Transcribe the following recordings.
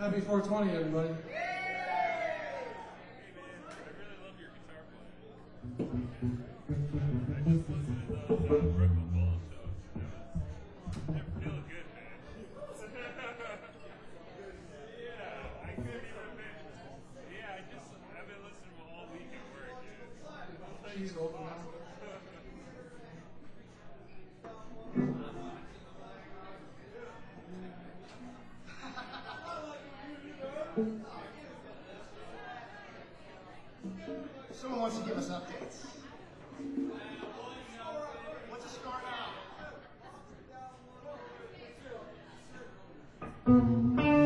Happy 420, everybody. She's open now. Someone wants to give us updates. What's the score now?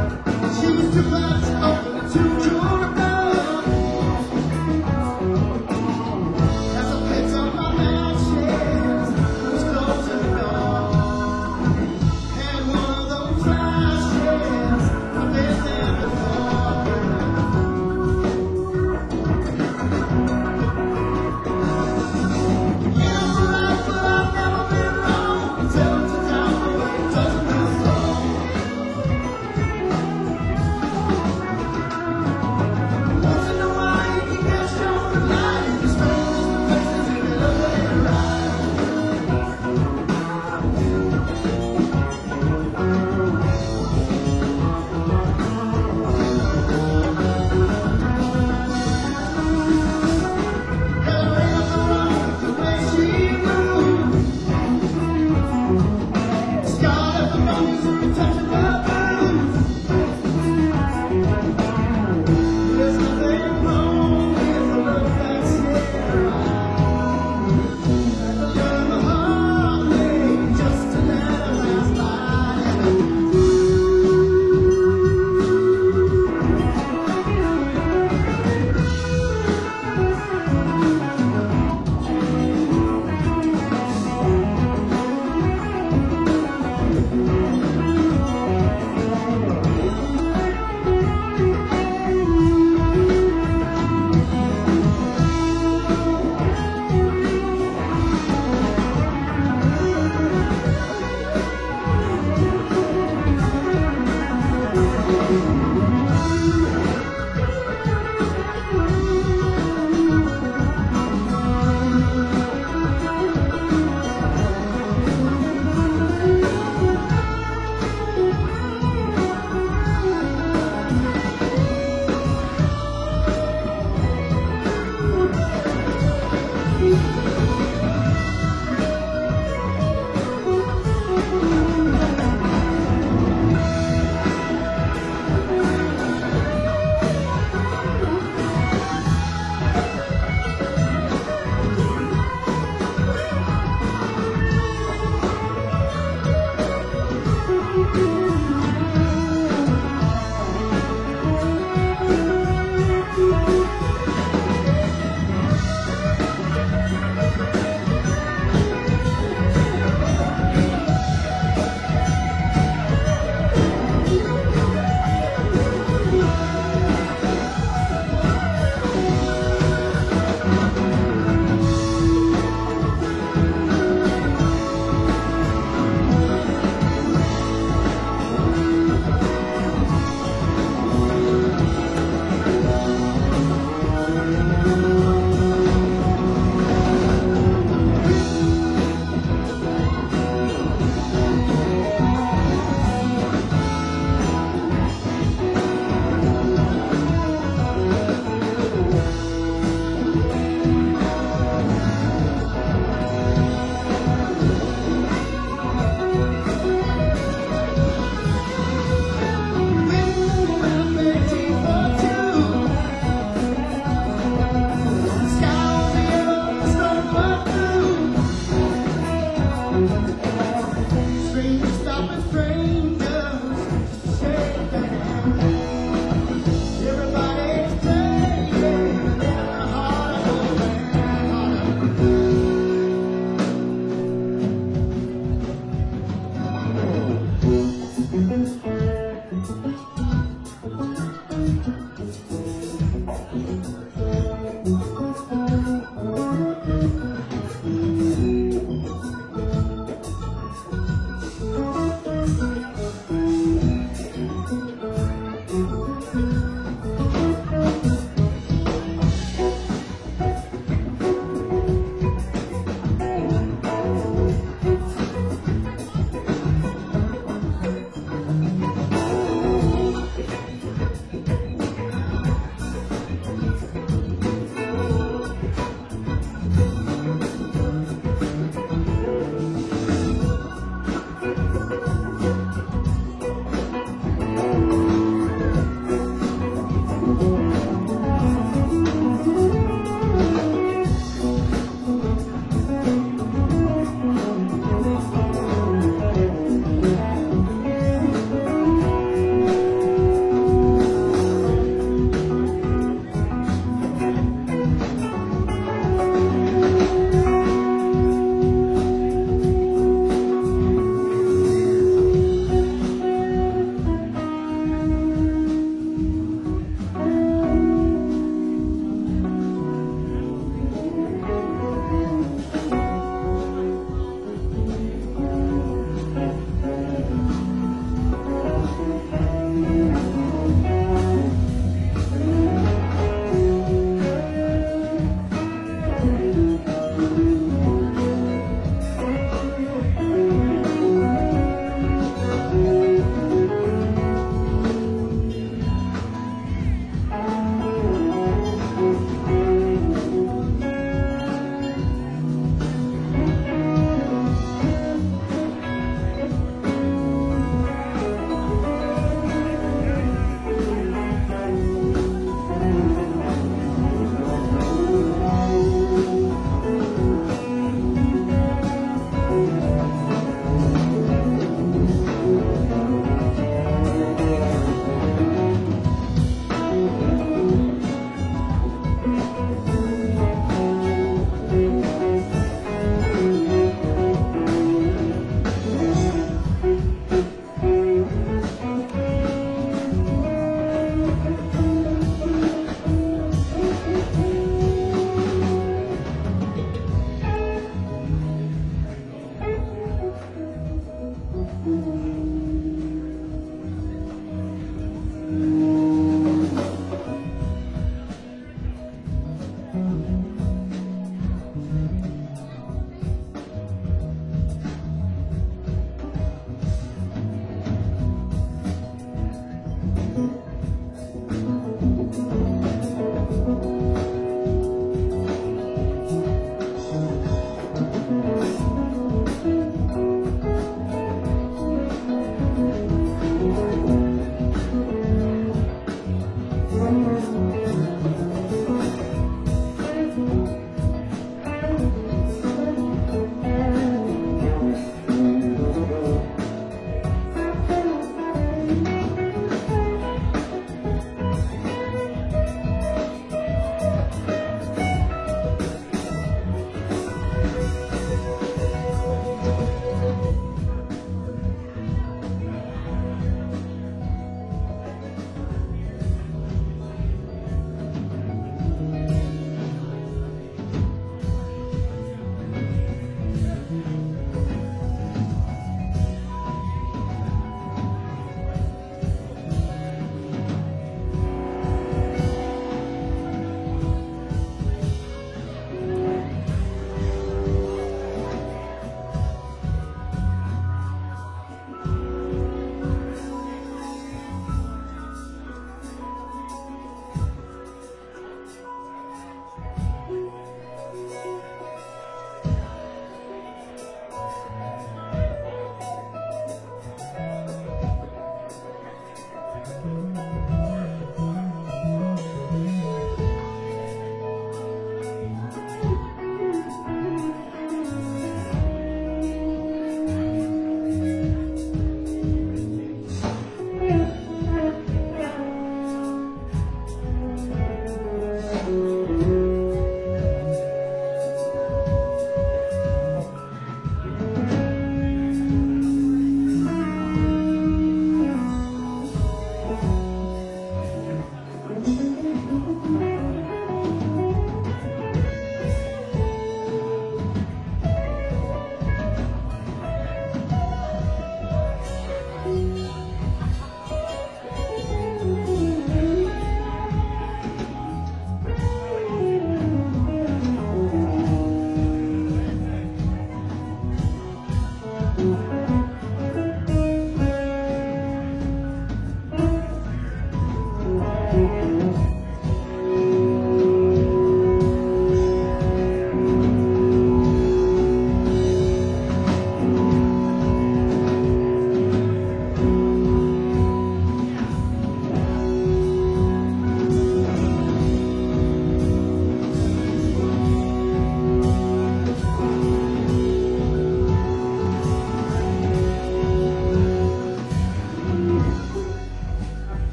She was too much, too durable. As I picked up my matches, was closing the door. Had one of those flashes, I've been there before. You know right, but I've never been wrong. Tell it to down the way it doesn't feel slow.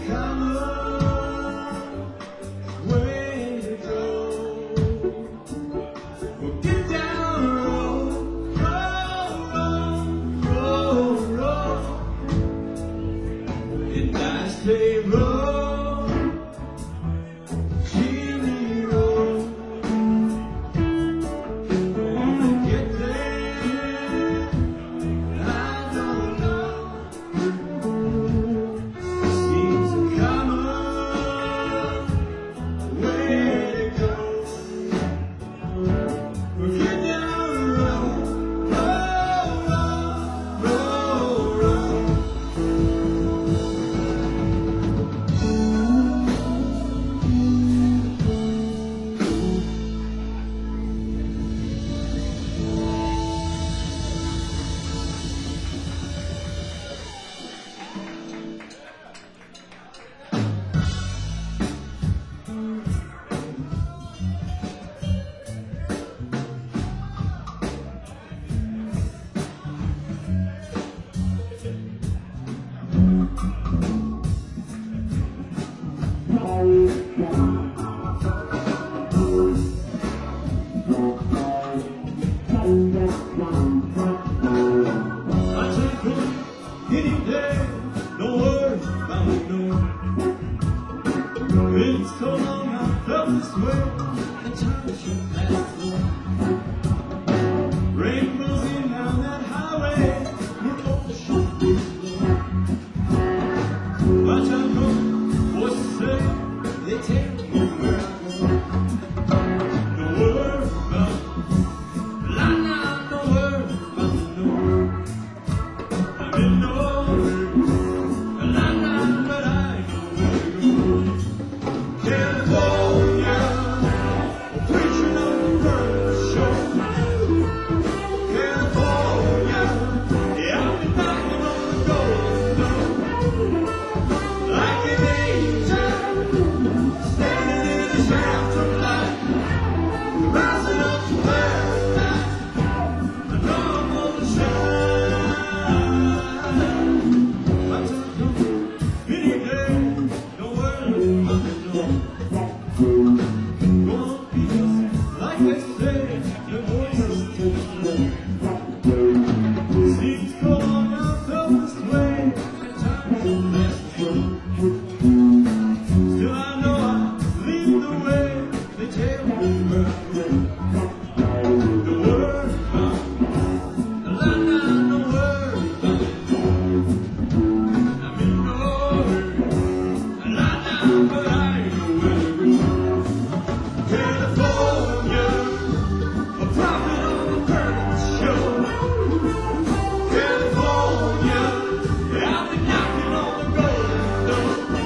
coming. Way to go. Well, get down the road. Roll, roll, roll. And I say roll. Jimmy roll. Wanna get there? I don't know. Seems a common way to go. We'll get down the road. Roll, roll, roll, roll. I take one any day, no worries about no. It's so long I felt this way, the time should pass slow. Rain rolls in down that highway, we're both should be slow. Watch out, go, voices say, they take me where I go. No worries about la la, no worries about no. I'm in no hurry, la la, but I know where to go. California, preaching on the burning shore. California, yeah, I'll be knocking on the door. Like an angel, standing in the shaft of light, rising up to paradise. I know I'm gonna shine. My time comes any day, no worries about the door. Gonna be just like they say, the voices to the floor. Seems so long I felt this way, the time should last slow. Still I know I lead the way, they tell me where I go. The word about la la, no word about it. I'm in no hurry, la la, but I know where to go. California, a prophet on the burning shore. California, yeah, I'll be knocking on the golden door.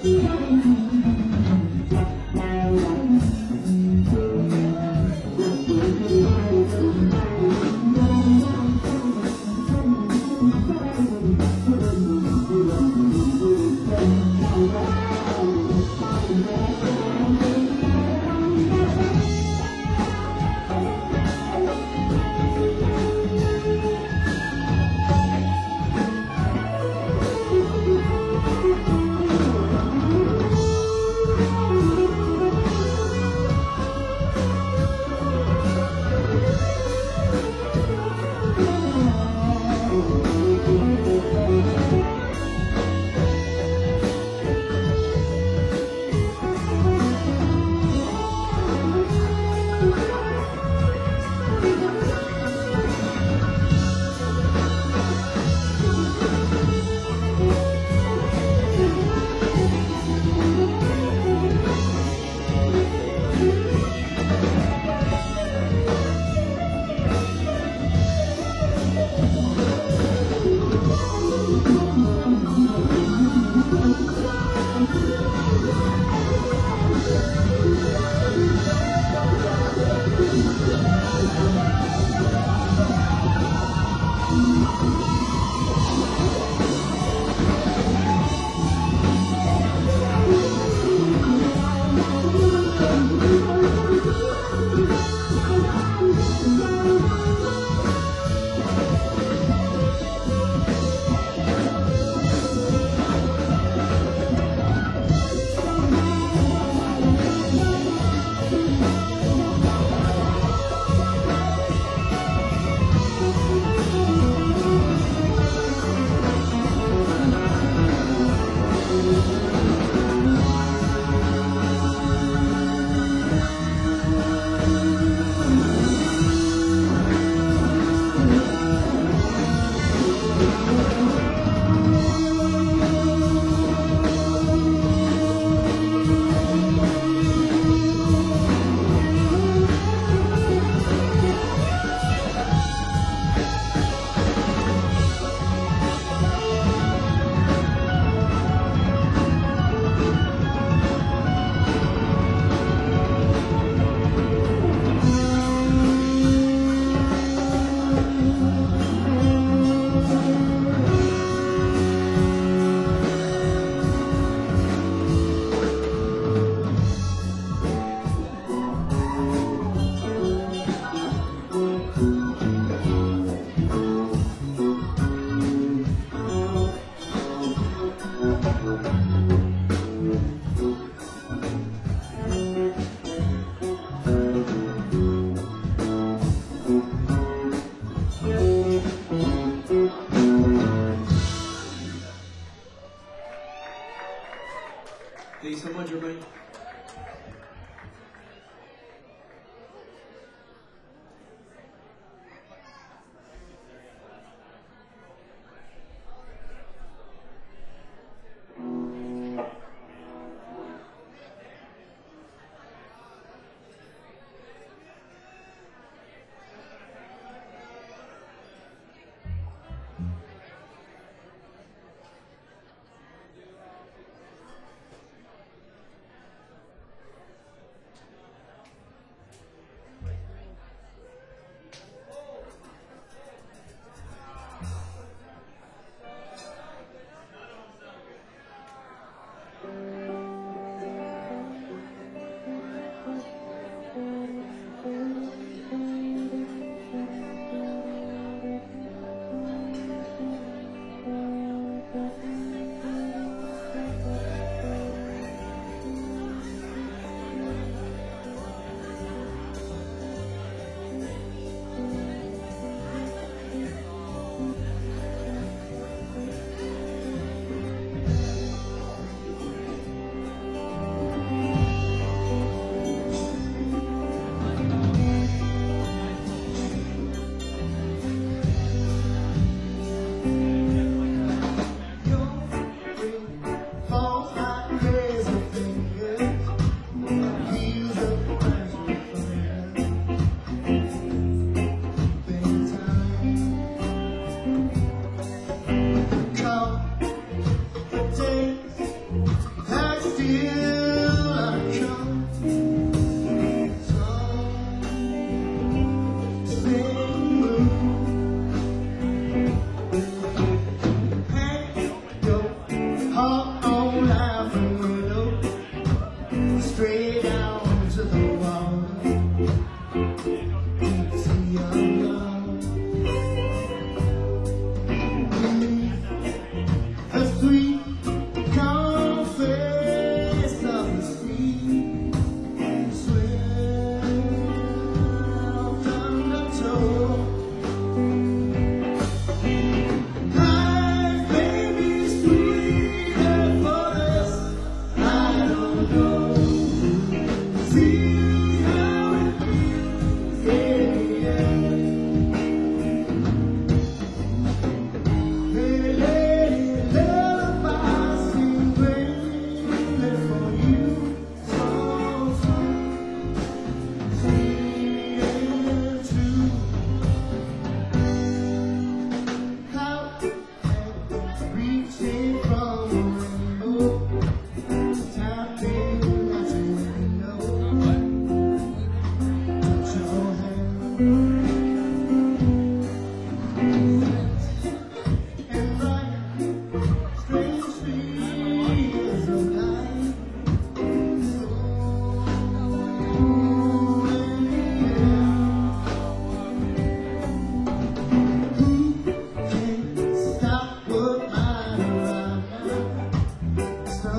Thank you so much, everybody.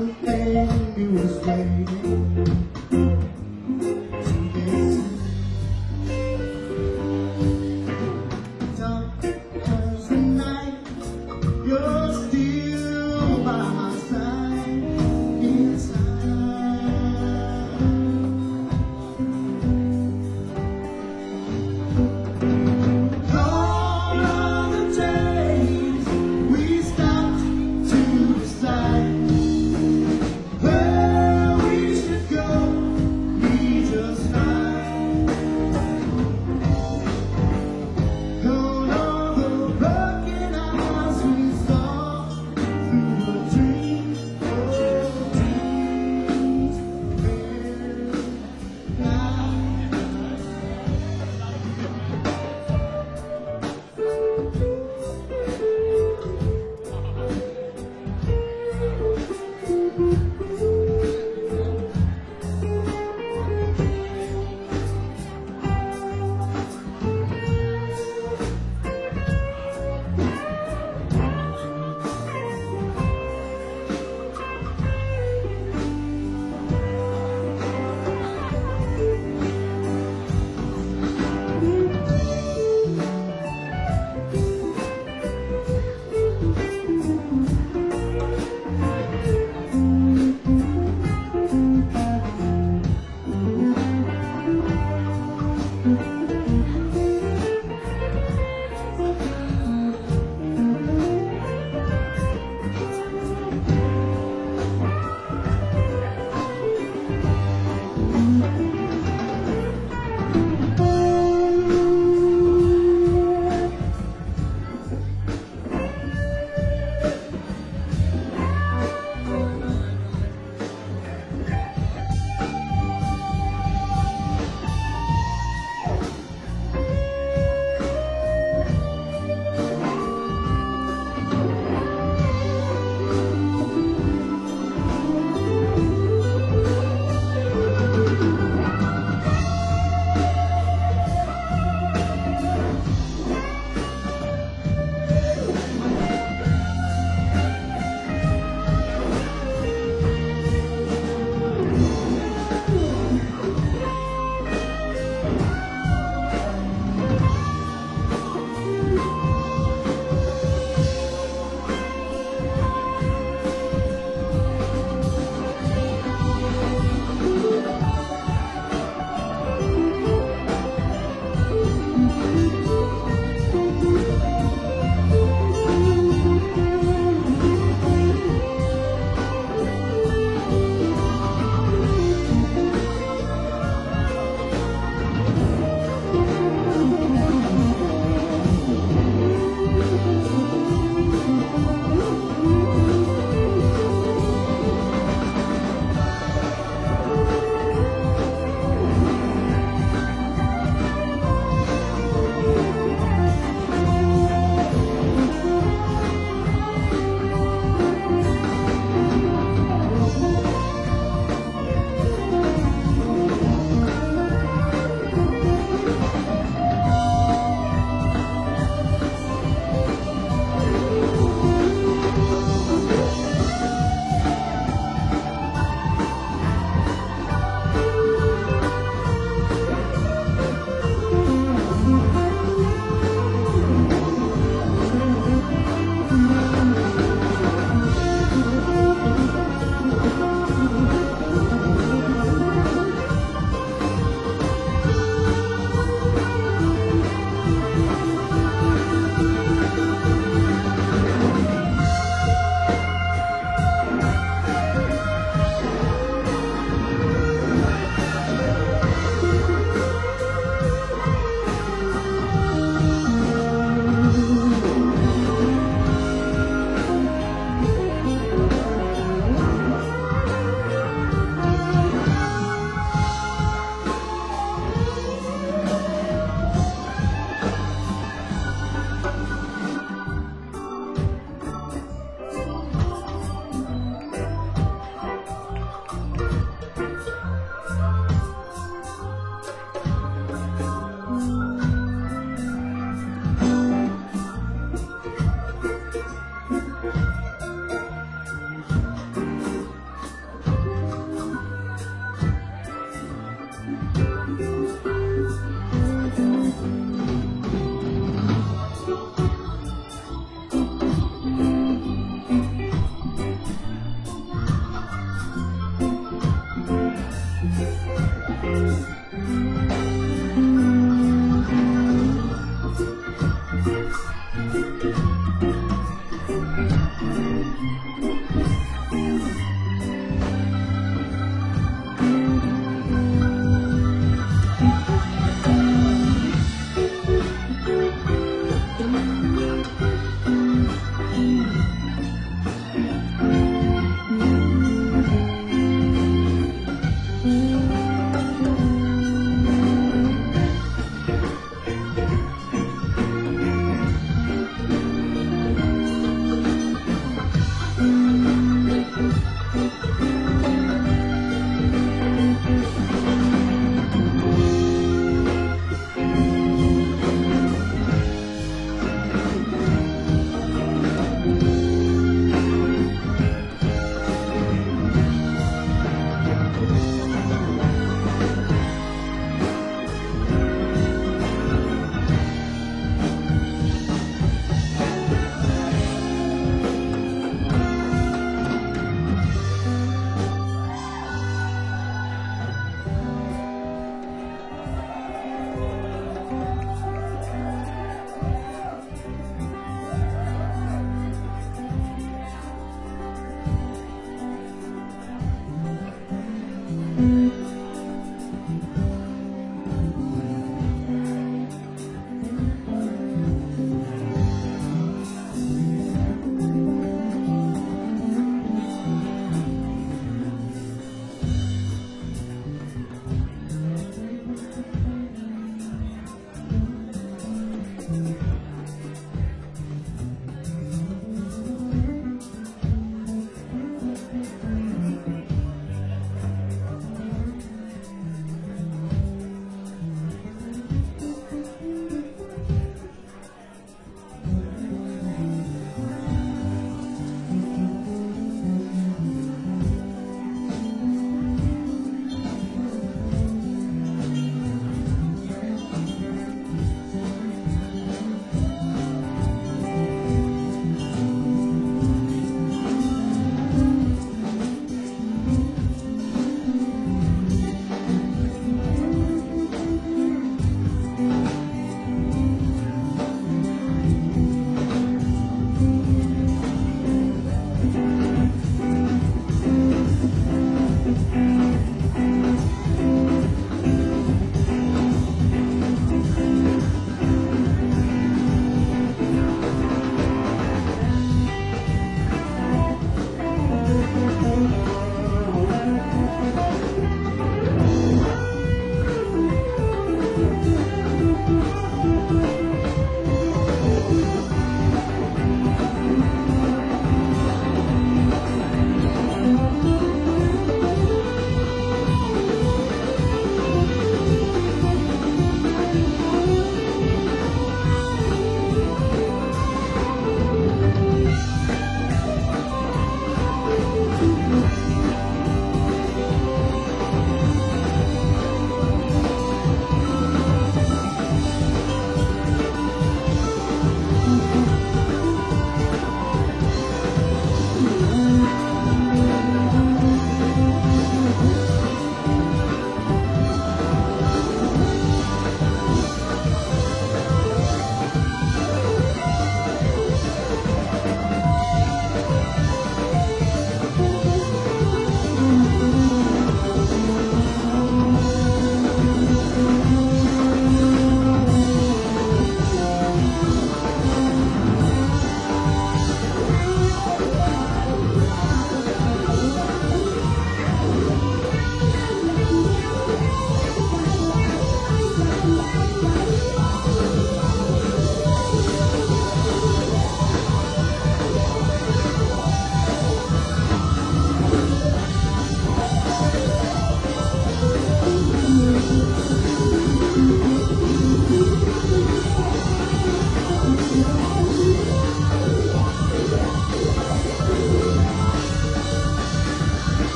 something new is waiting to get dark as the night. You're still by my side inside. All of the days we stopped to decide where we should go.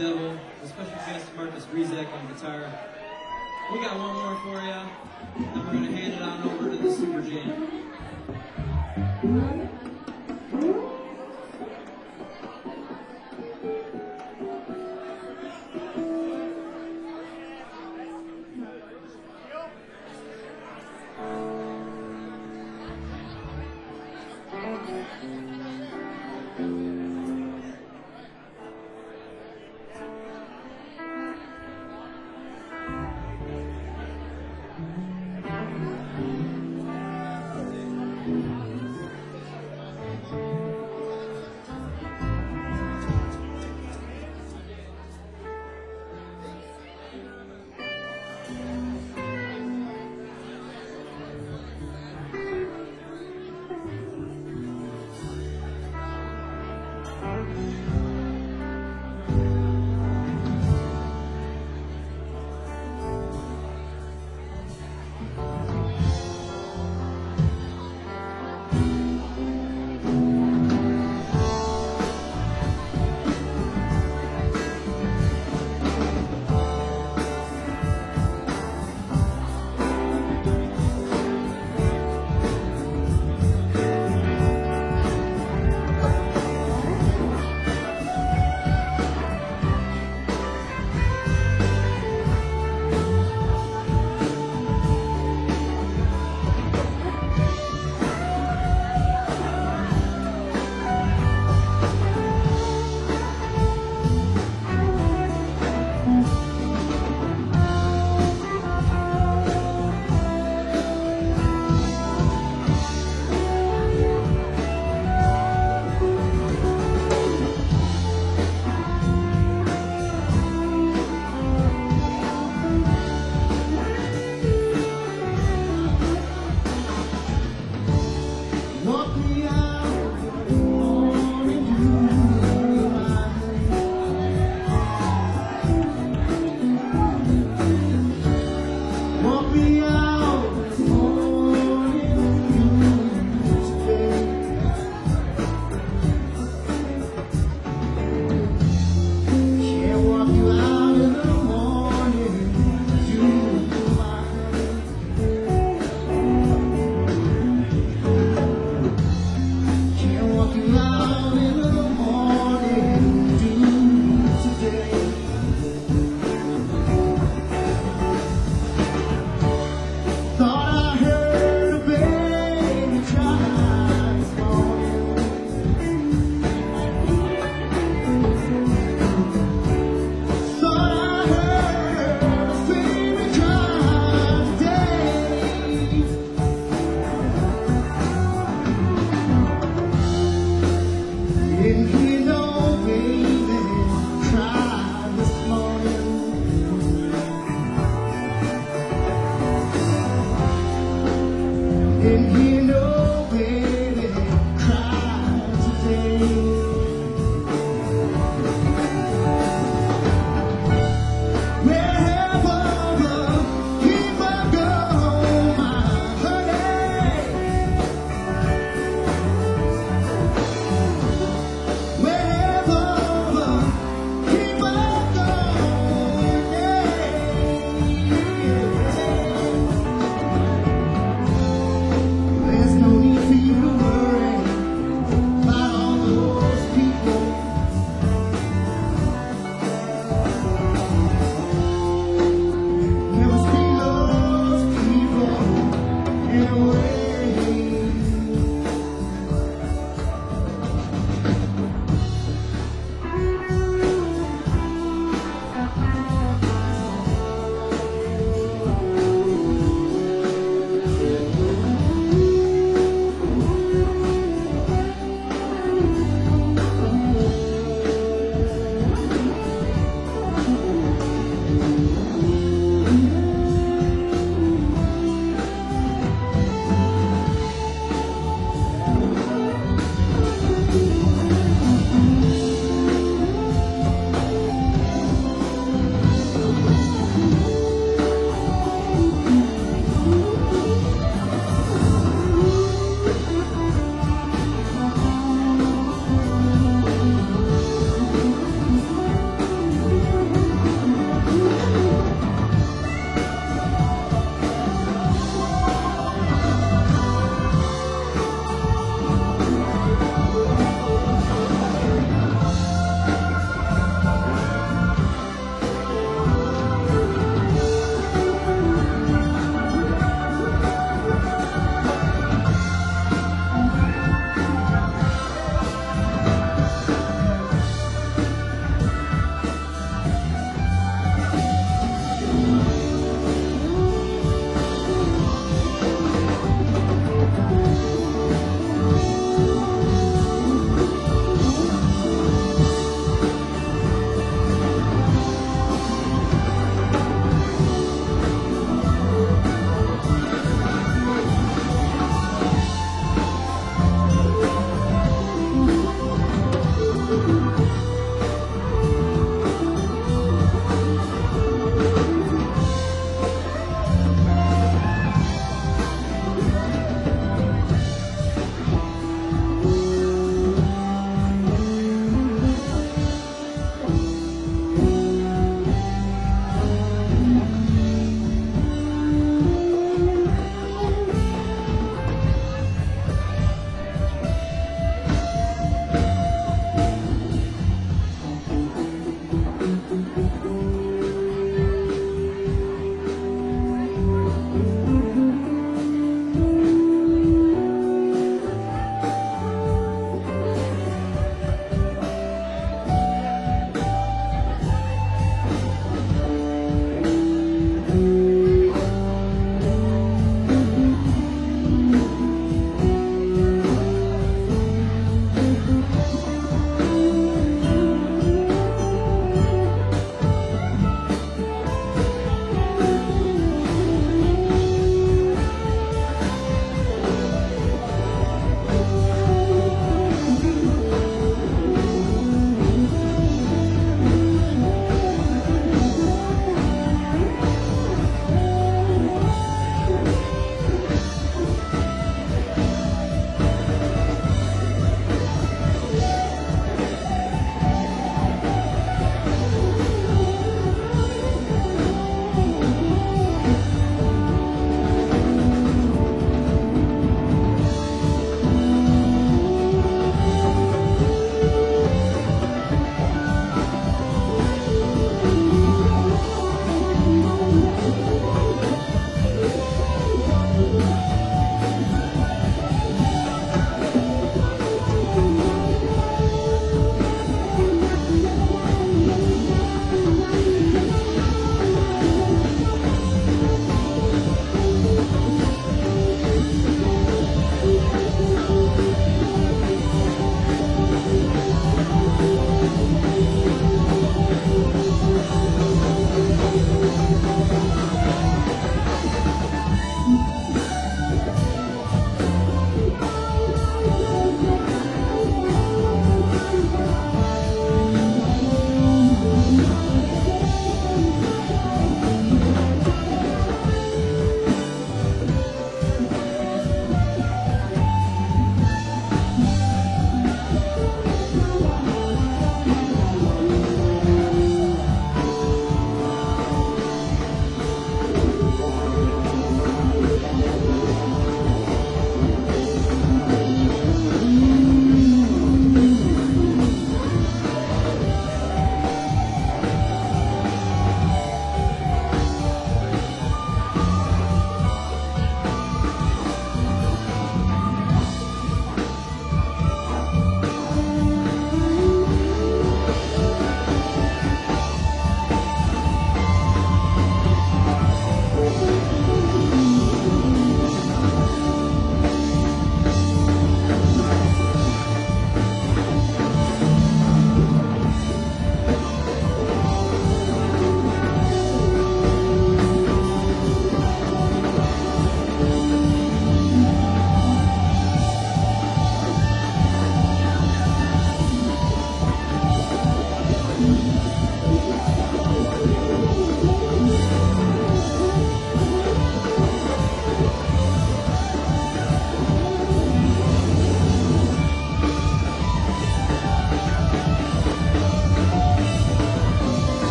Devil. A special thanks to Marcus Rezek on guitar. We got one more for you, and we're going to hand it on over to the Super Jam.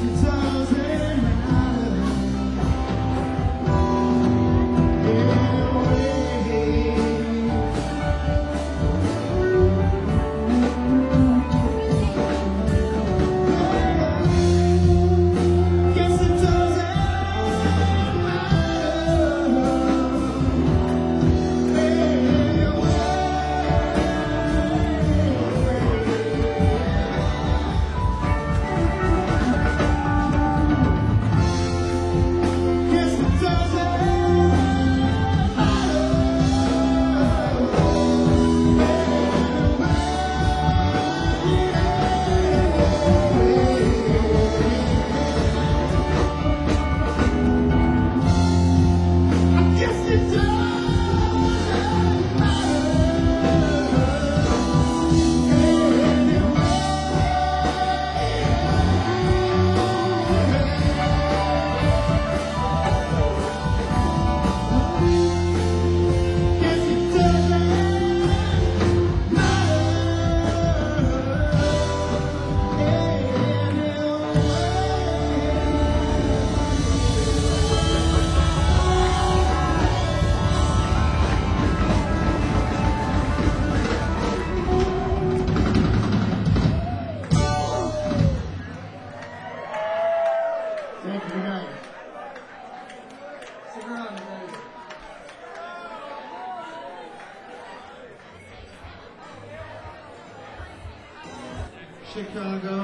Chicago.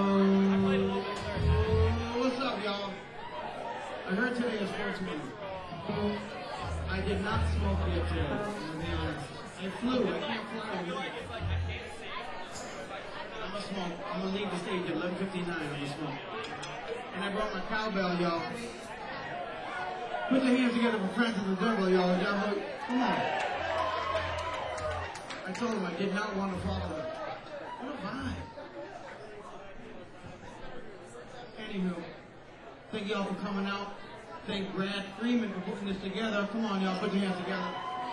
What's up, y'all? I heard today is 420. I did not smoke yet today, to be honest. I flew. I can't fly with it. I'm gonna smoke. I'm gonna leave the stage at 11:59. I'm gonna smoke. And I brought my cowbell, y'all. Put your hands together for Francis the Devil, y'all. Come on. I told him I did not want to follow it. What a vibe. Anywho, thank y'all for coming out. Thank Brad Freeman for putting this together. Come on, y'all, put your hands together.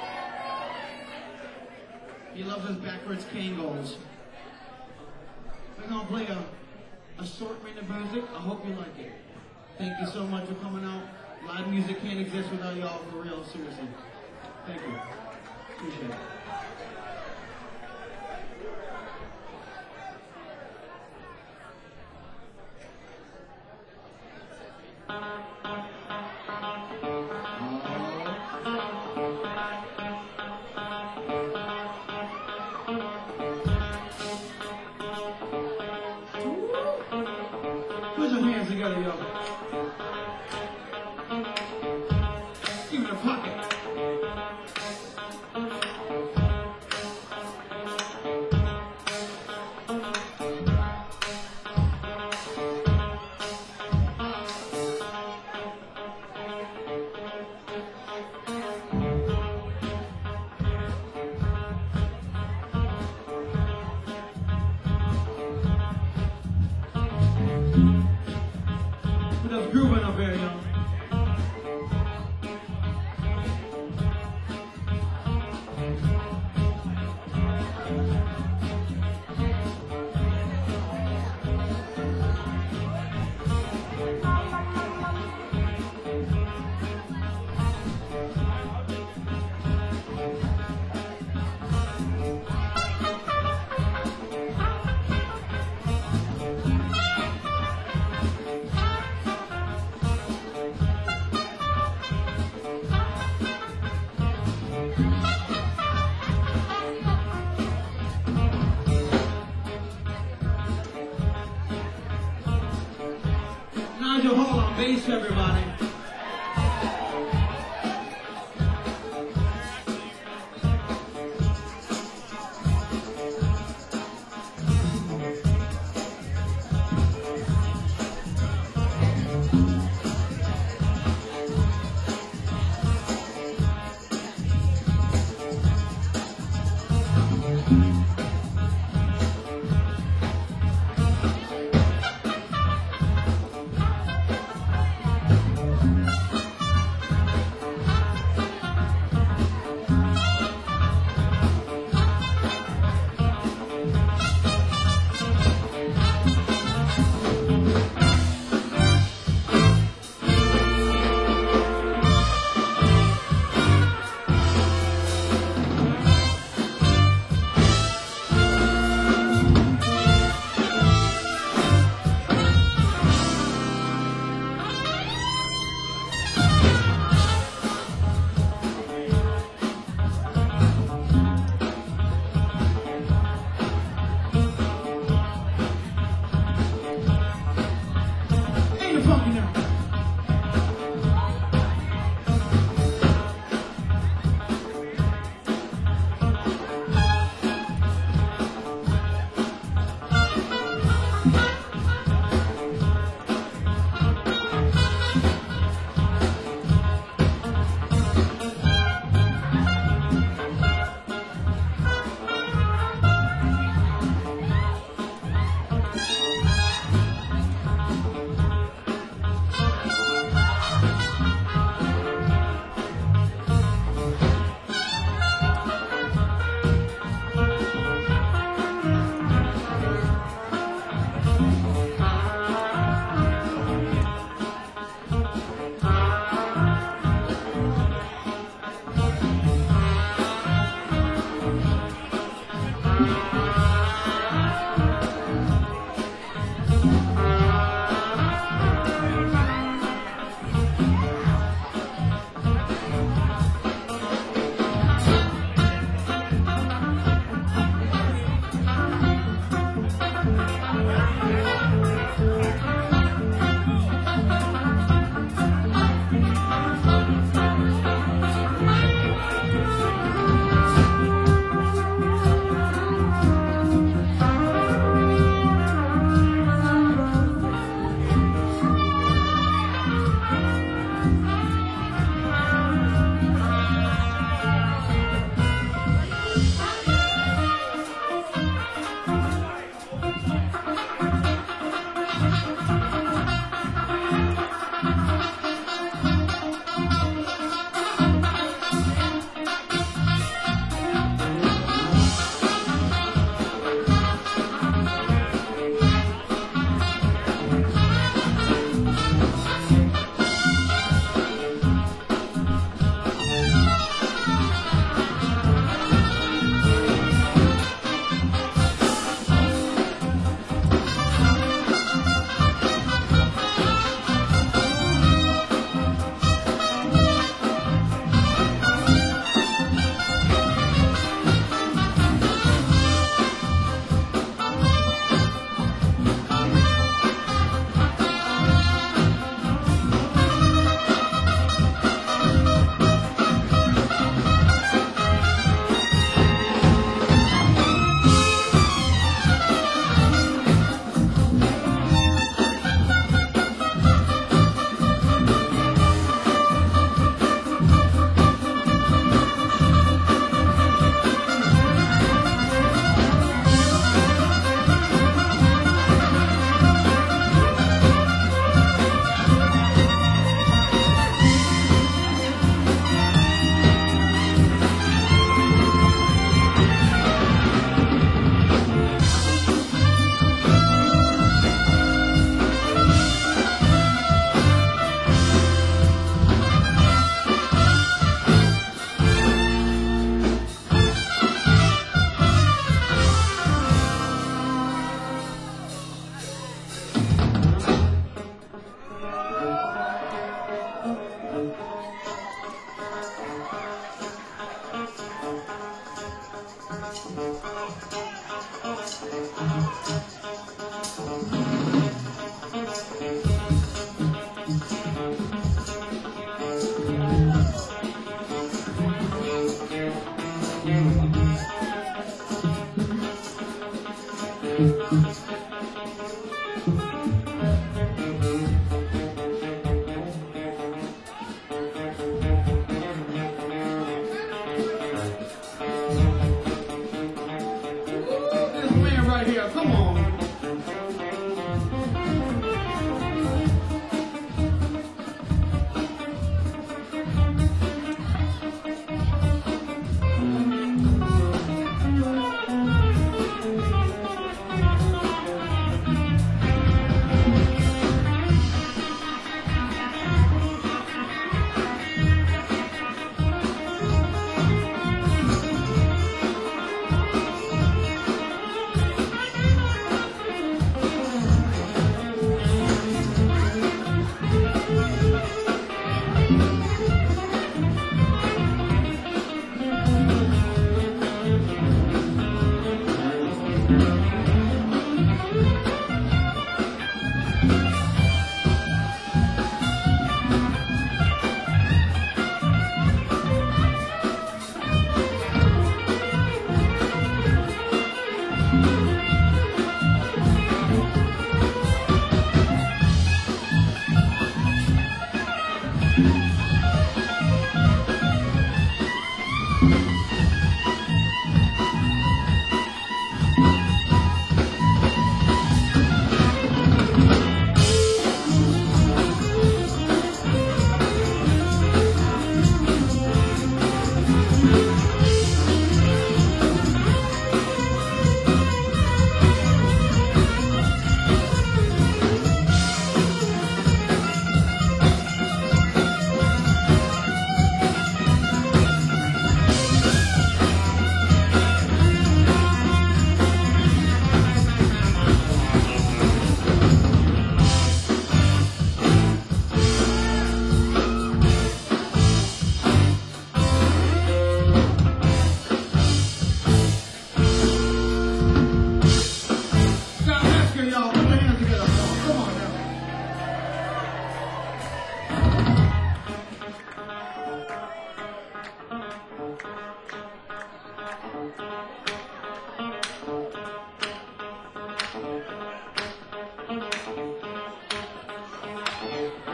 He loves his backwards Kangos. We're gonna play a assortment of music. I hope you like it. Thank you so much for coming out. Live music can't exist without y'all, for real, seriously. Thank you. Appreciate it. Put your hands together, y'all. Give me a pocket. Put us grooving up here, y'all. Nigel Hall on bass, everybody.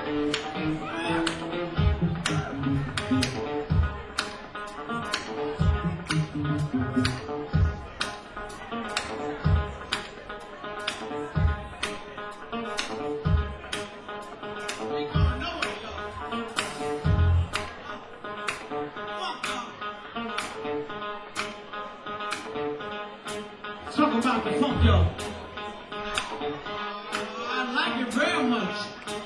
Talk about the funk, yo. I like it very much.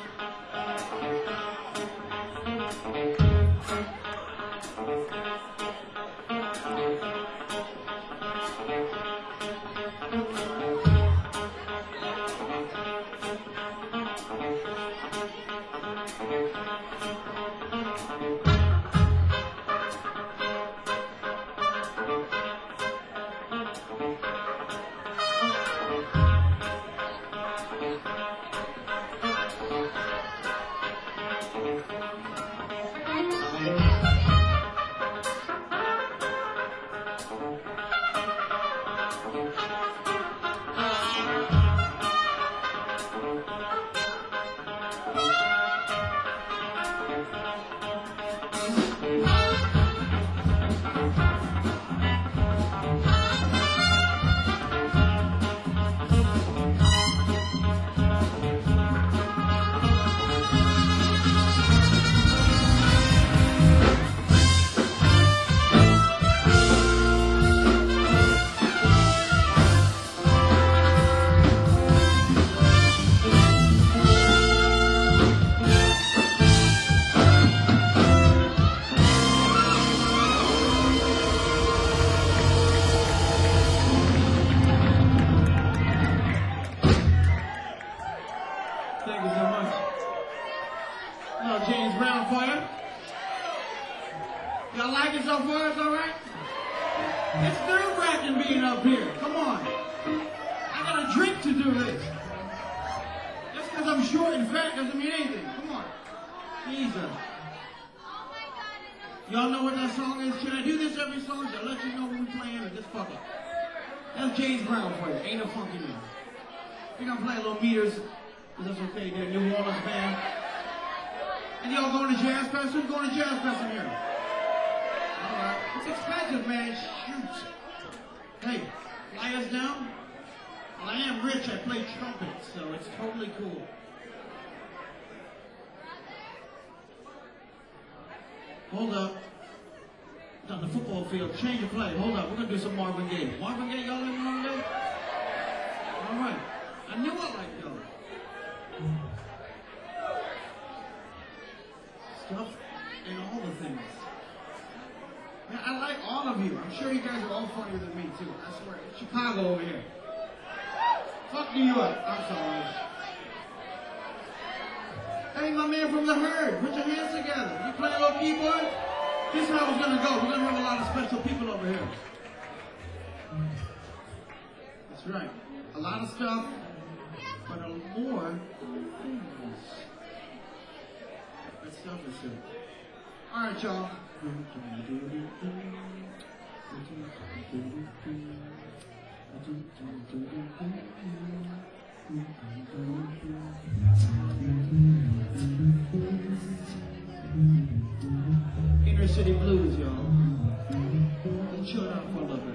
Thank you so much. Hello, James Brown for you. Y'all like it so far? It's all right? It's nerve-wracking being up here. Come on. I got a drink to do this. Just because I'm short and fat doesn't mean anything. Come on. Jesus. Y'all know what that song is? Should I do this every song? Should I let you know when we're playing or just fuck it? That's James Brown for you. Ain't no funky man. We're going to play a little meters. That's okay, they're a New Orleans band. And y'all going to Jazz Fest? Who's going to Jazz Fest in here? Alright. It's expensive, man. Shoot. Hey, fly us down? Well, I am rich. I play trumpet, so it's totally cool. Hold up. It's on the football field. Change of play. Hold up. We're going to do some Marvin Gaye. Marvin Gaye, y'all in Marvin Gaye? Alright. I knew I liked y'all. Stuff and all the things. Man, I like all of you. I'm sure you guys are all funnier than me too. I swear. It's Chicago over here. Fuck New York. I'm sorry. Hey, my man from the Herd. Put your hands together. You play a little keyboard? This is how it's gonna go. We're gonna have a lot of special people over here. That's right. A lot of stuff. But a more that stuff is good. Alright, y'all. Inner City Blues, y'all. Let's chill out for a little bit.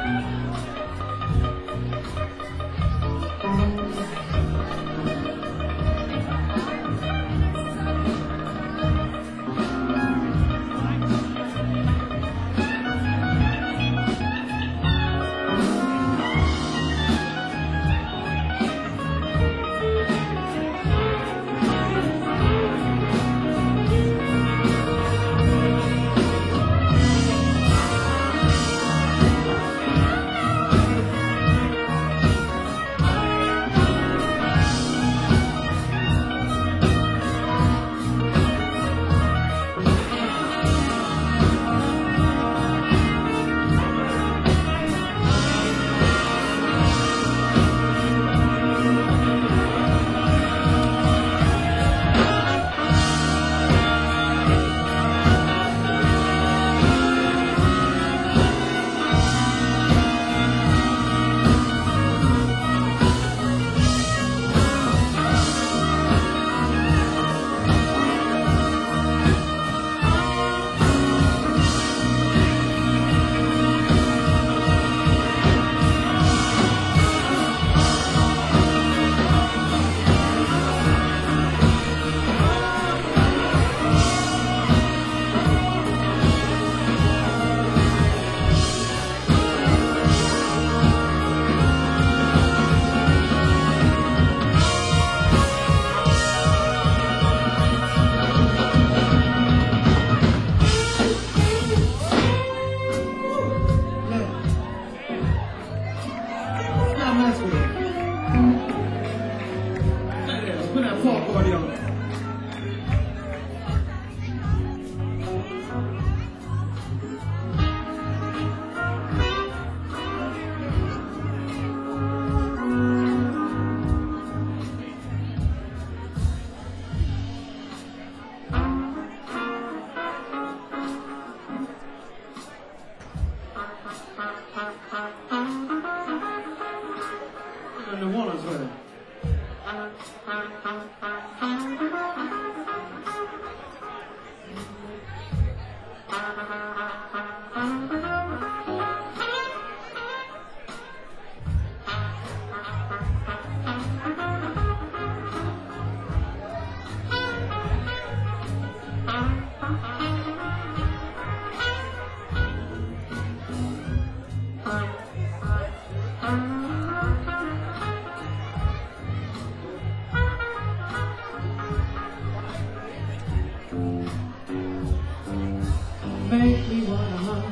Make me wanna holler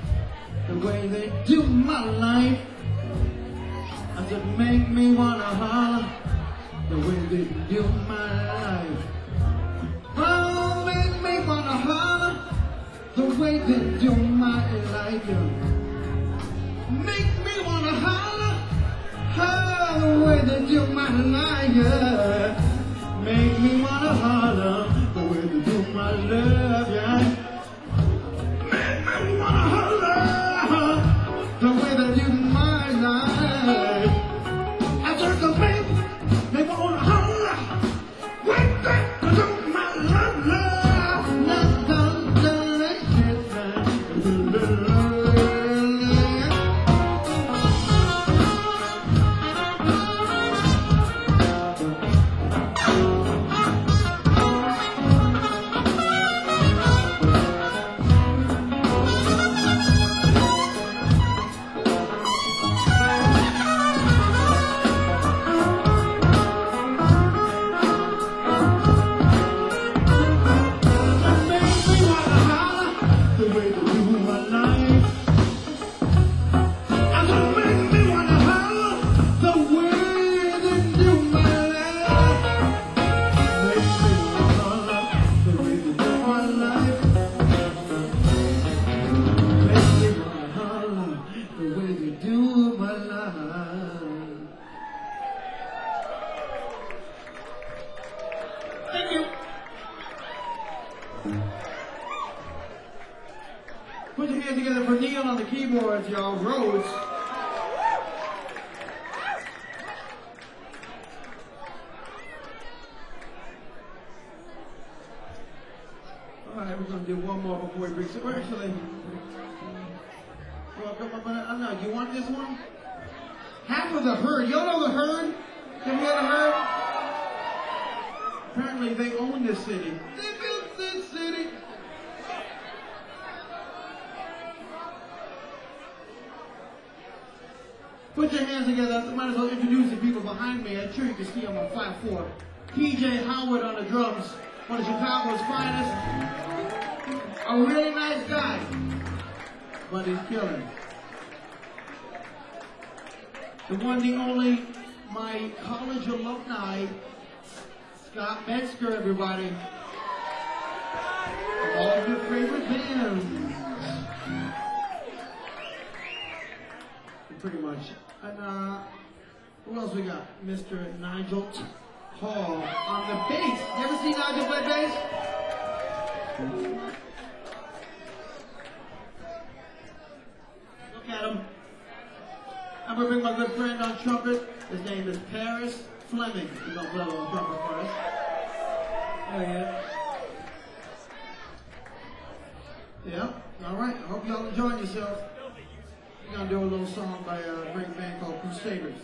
the way they do my life. I said, make me wanna holler the way they do my life. Oh, make me wanna holler the way they do my life. Make me wanna holler, oh, the way they do my life. Make me wanna holler the way they do my love, yeah. The way that you my life, I just a make they wanna holler when they do my love, love, not done like Put your hands together for Neil on the keyboards, y'all. Rhodes. All right, we're going to do one more before we break. So we're actually, well, I'm not. You want this one? Half of the Herd. Y'all know the Herd? Have you ever heard? Apparently they own this city. They built this city. Put your hands together. I might as well introduce the people behind me. I'm sure you can see I'm on 5'4". PJ Howard on the drums, one of Chicago's finest. A really nice guy, but he's killing. The one, the only, my college alumni, Scott Metzger, everybody. All of your favorite bands. Pretty much. And who else we got? Mr. Nigel Hall on the bass. You ever seen Nigel play bass? Look at him. I'm gonna bring my good friend on trumpet. His name is Paris Fleming. He's gonna play a little trumpet for us. Oh yeah. Yeah. All right. I hope y'all enjoying yourselves. We're gonna do a little song by a great band called Crusaders.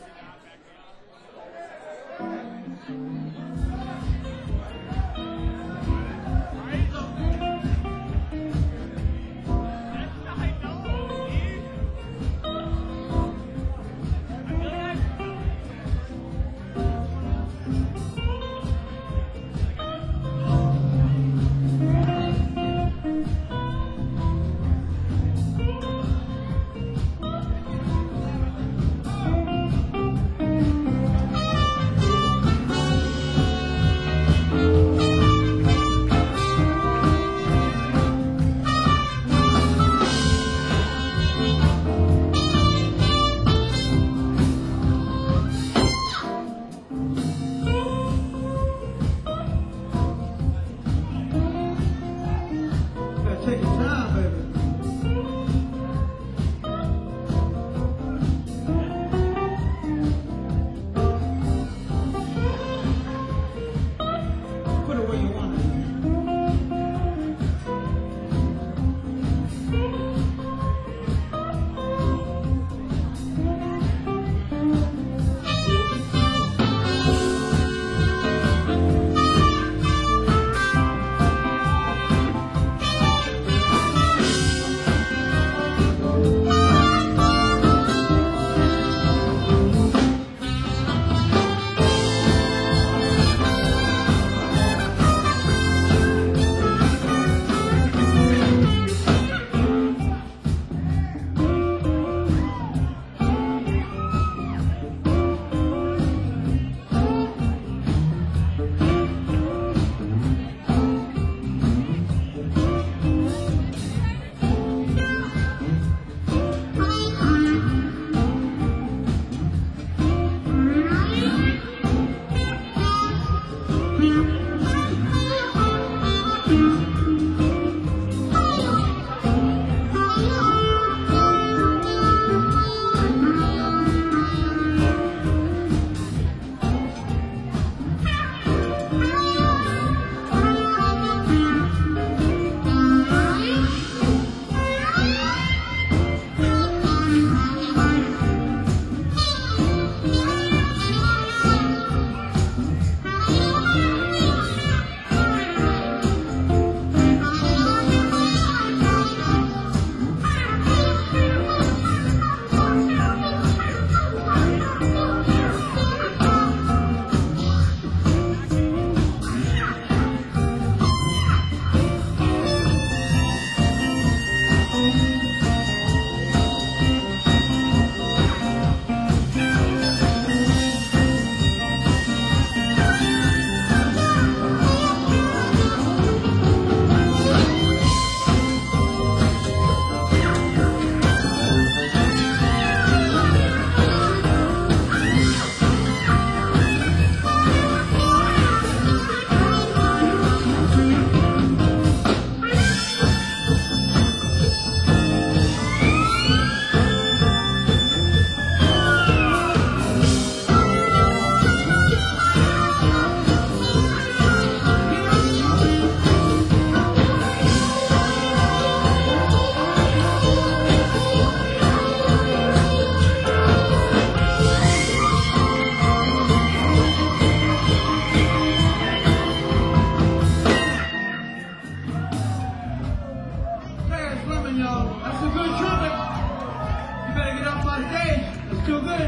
on stage. It's too good.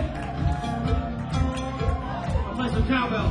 I'll play some cowbell.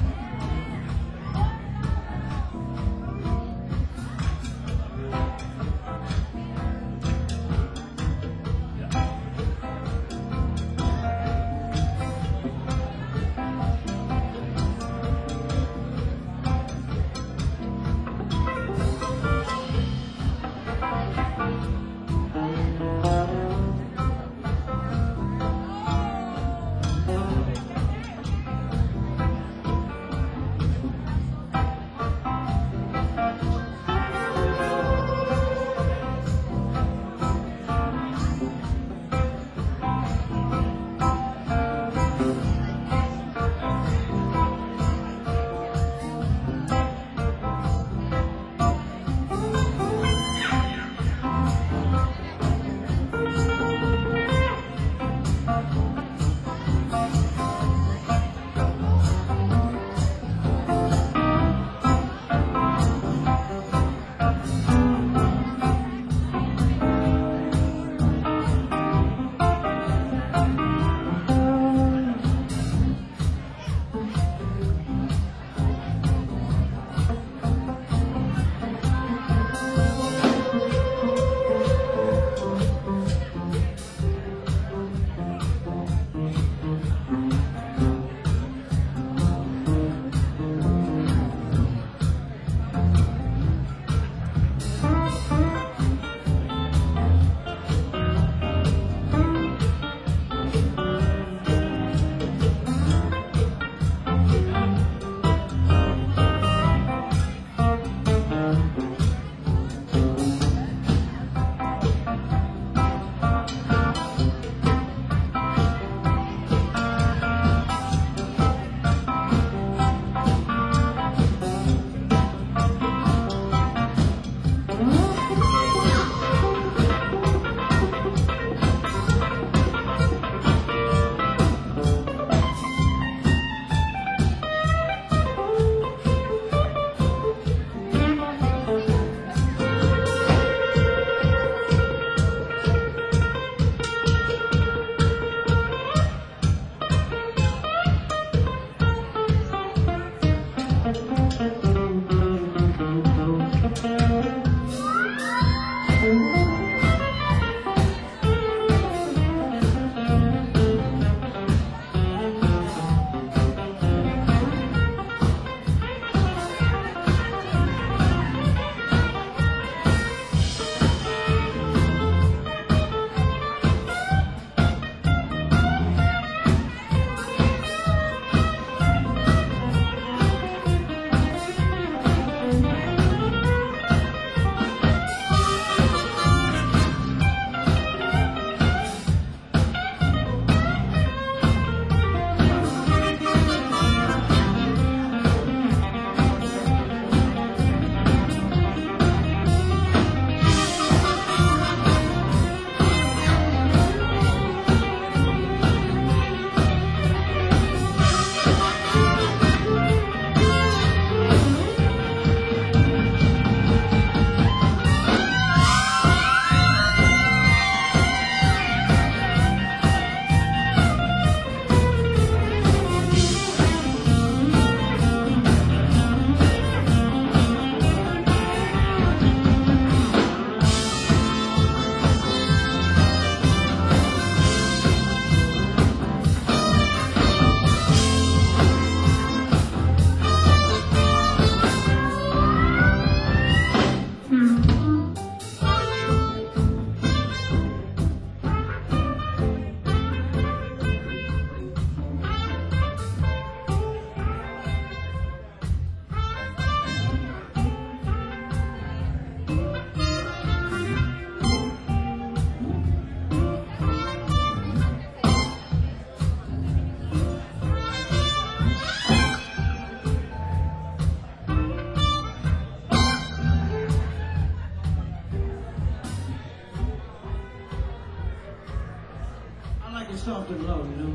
soft and low, you know?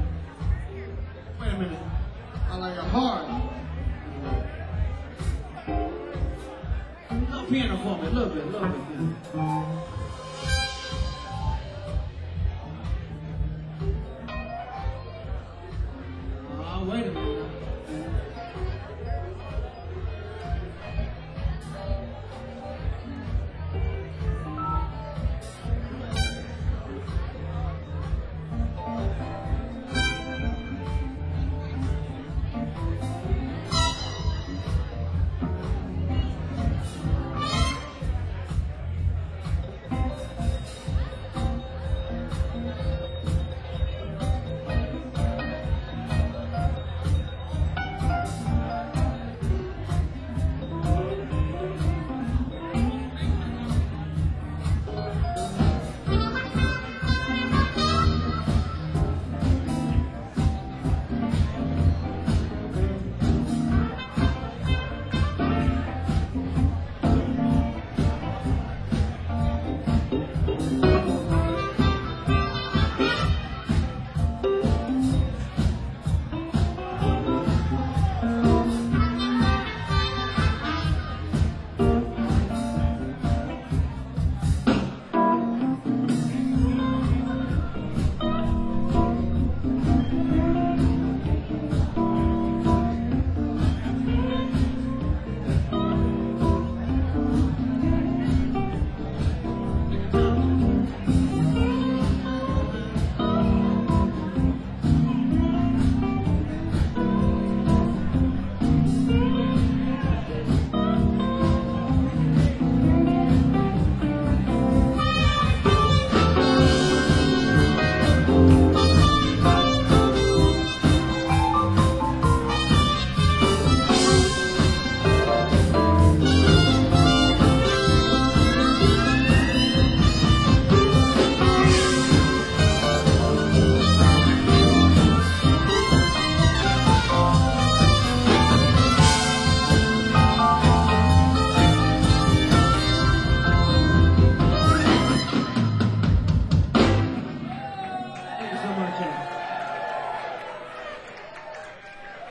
Wait a minute. I like it hard. No piano for me, a little bit, yeah.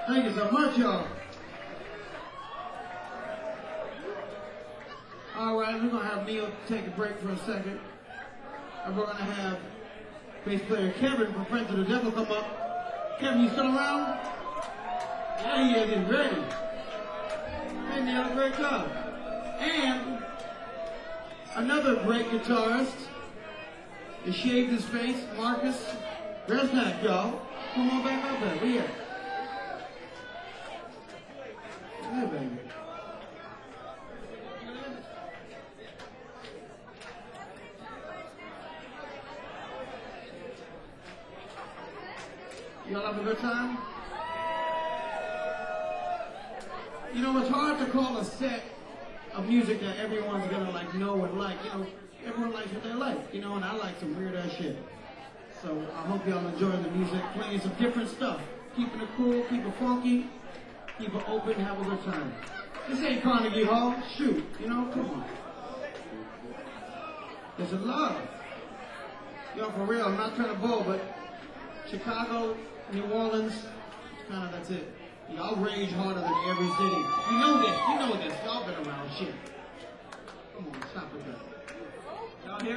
Thank you so much, y'all. All right, we're gonna have Neil take a break for a second, and we're gonna have bass player Kevin from Friends of the Devil come up. Kevin, you still around? Yeah, he is. He's ready. Hey, Neil, great job. And another great guitarist. He shaved his face, Marcus Resnack, y'all. Come on back up there. We here. Yeah, baby. Y'all have a good time? You know, it's hard to call a set of music that everyone's gonna like know and like. You know, everyone likes what they like, you know, and I like some weird ass shit. So I hope y'all enjoying the music, playing some different stuff. Keeping it cool, keep it funky, keep it open, have a good time. This ain't Carnegie Hall, shoot, you know, come on. There's a love. Yo, for real, I'm not trying to bull, but Chicago, New Orleans, kind of that's it. Y'all rage harder than every city. You know this, y'all been around shit. Come on, stop with that. Y'all here?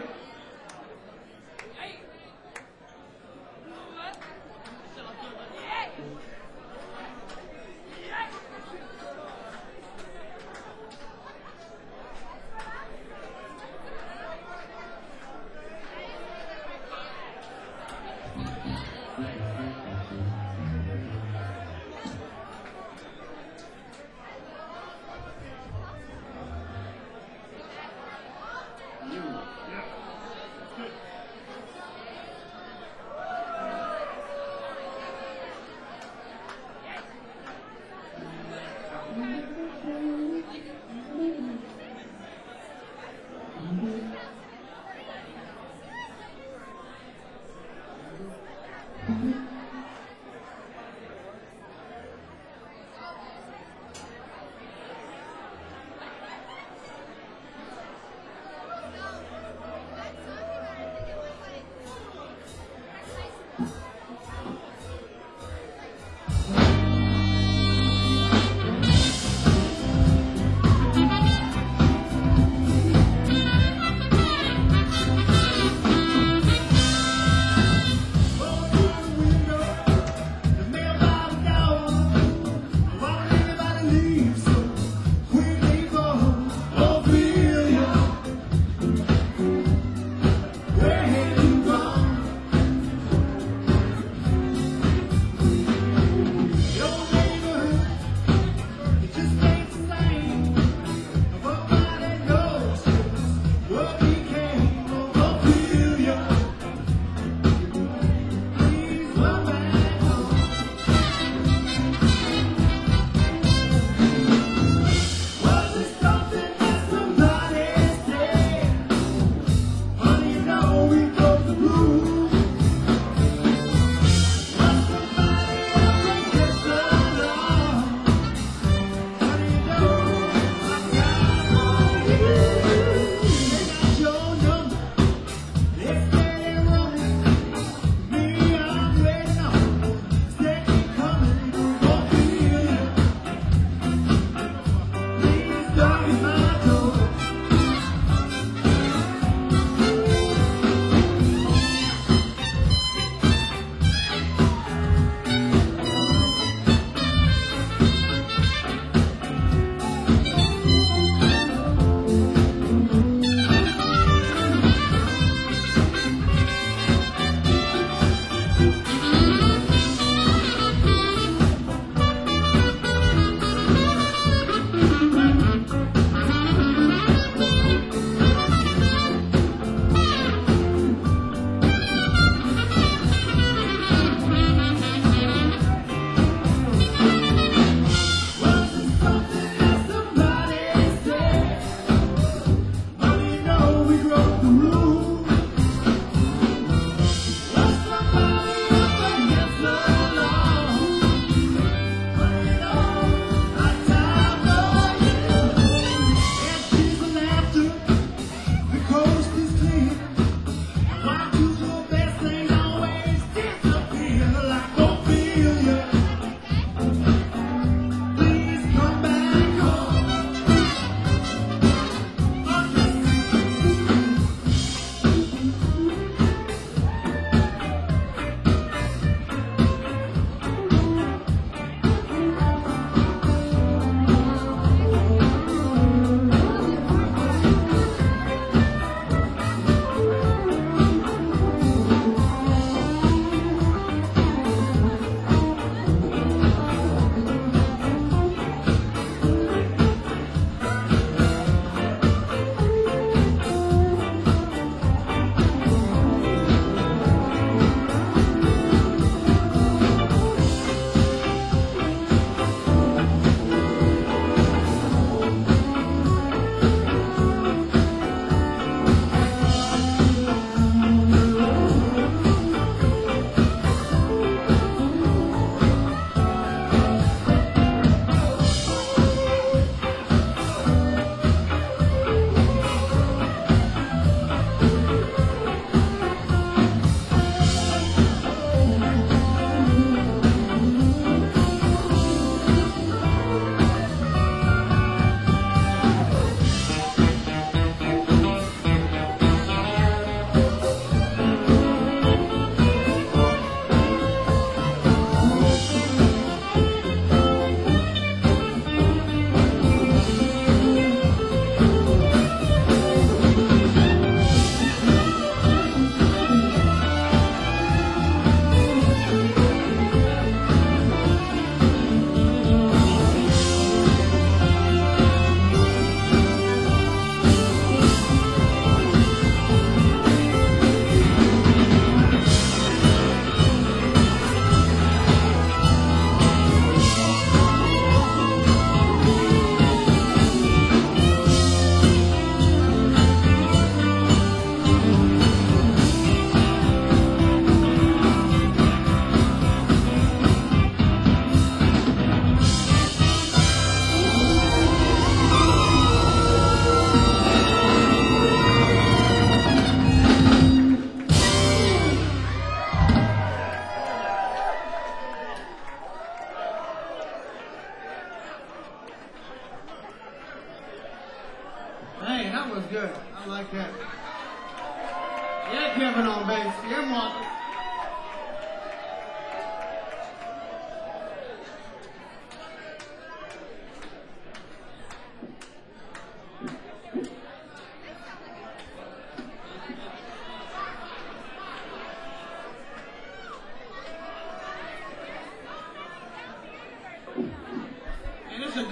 Window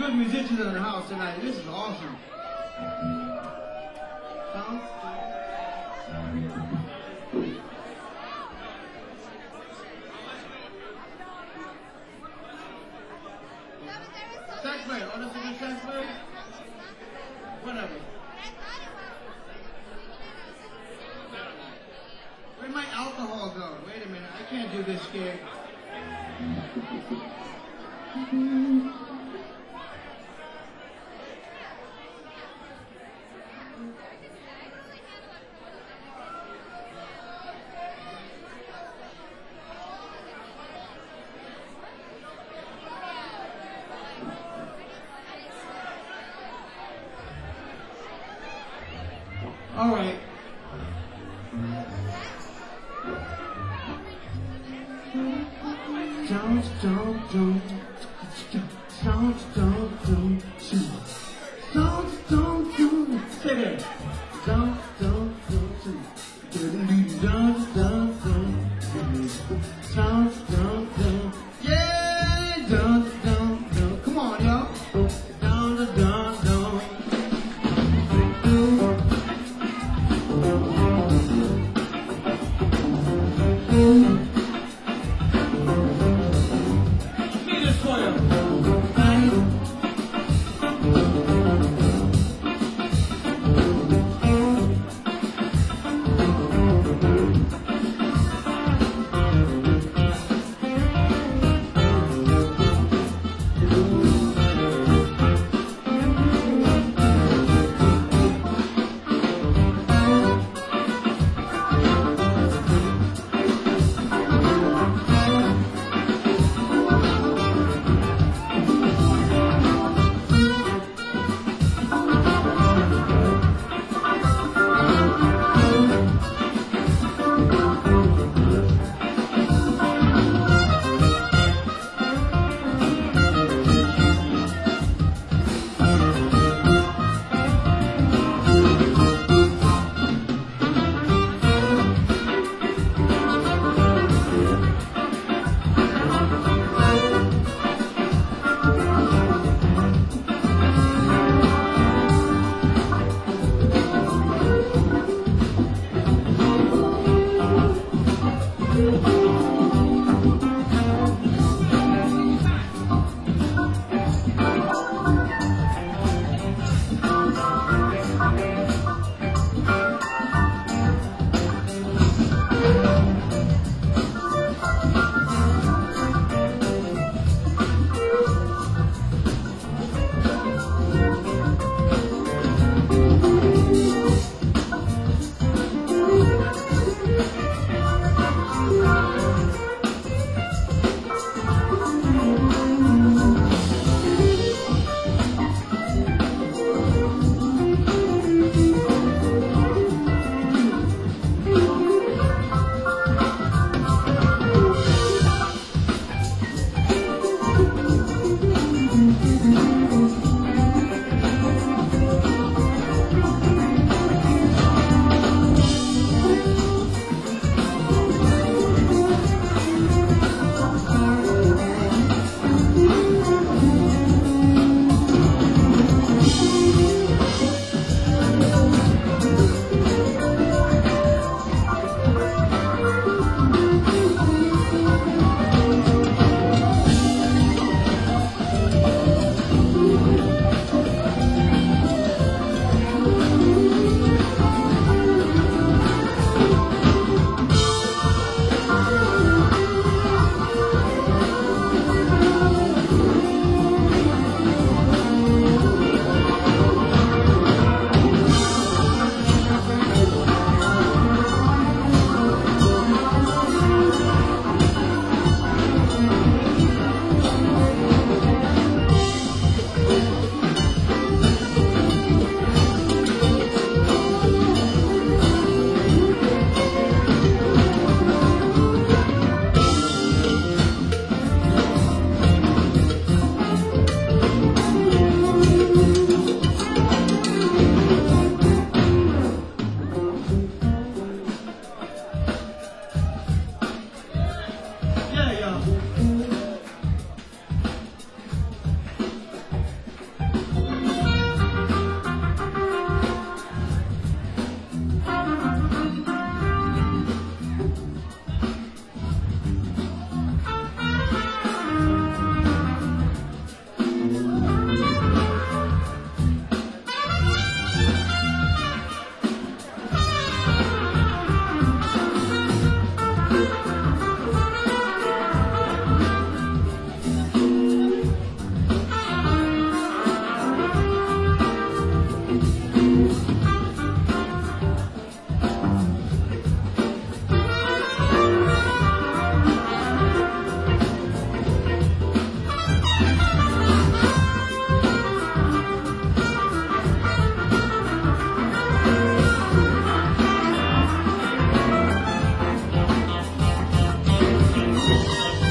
good musicians in the house tonight. This is awesome. Sound? Sax player. Oh, this is a good sax player? Whatever. Where'd my alcohol go? Wait a minute. I can't do this gig. All right. Come on, y'all. See this for you.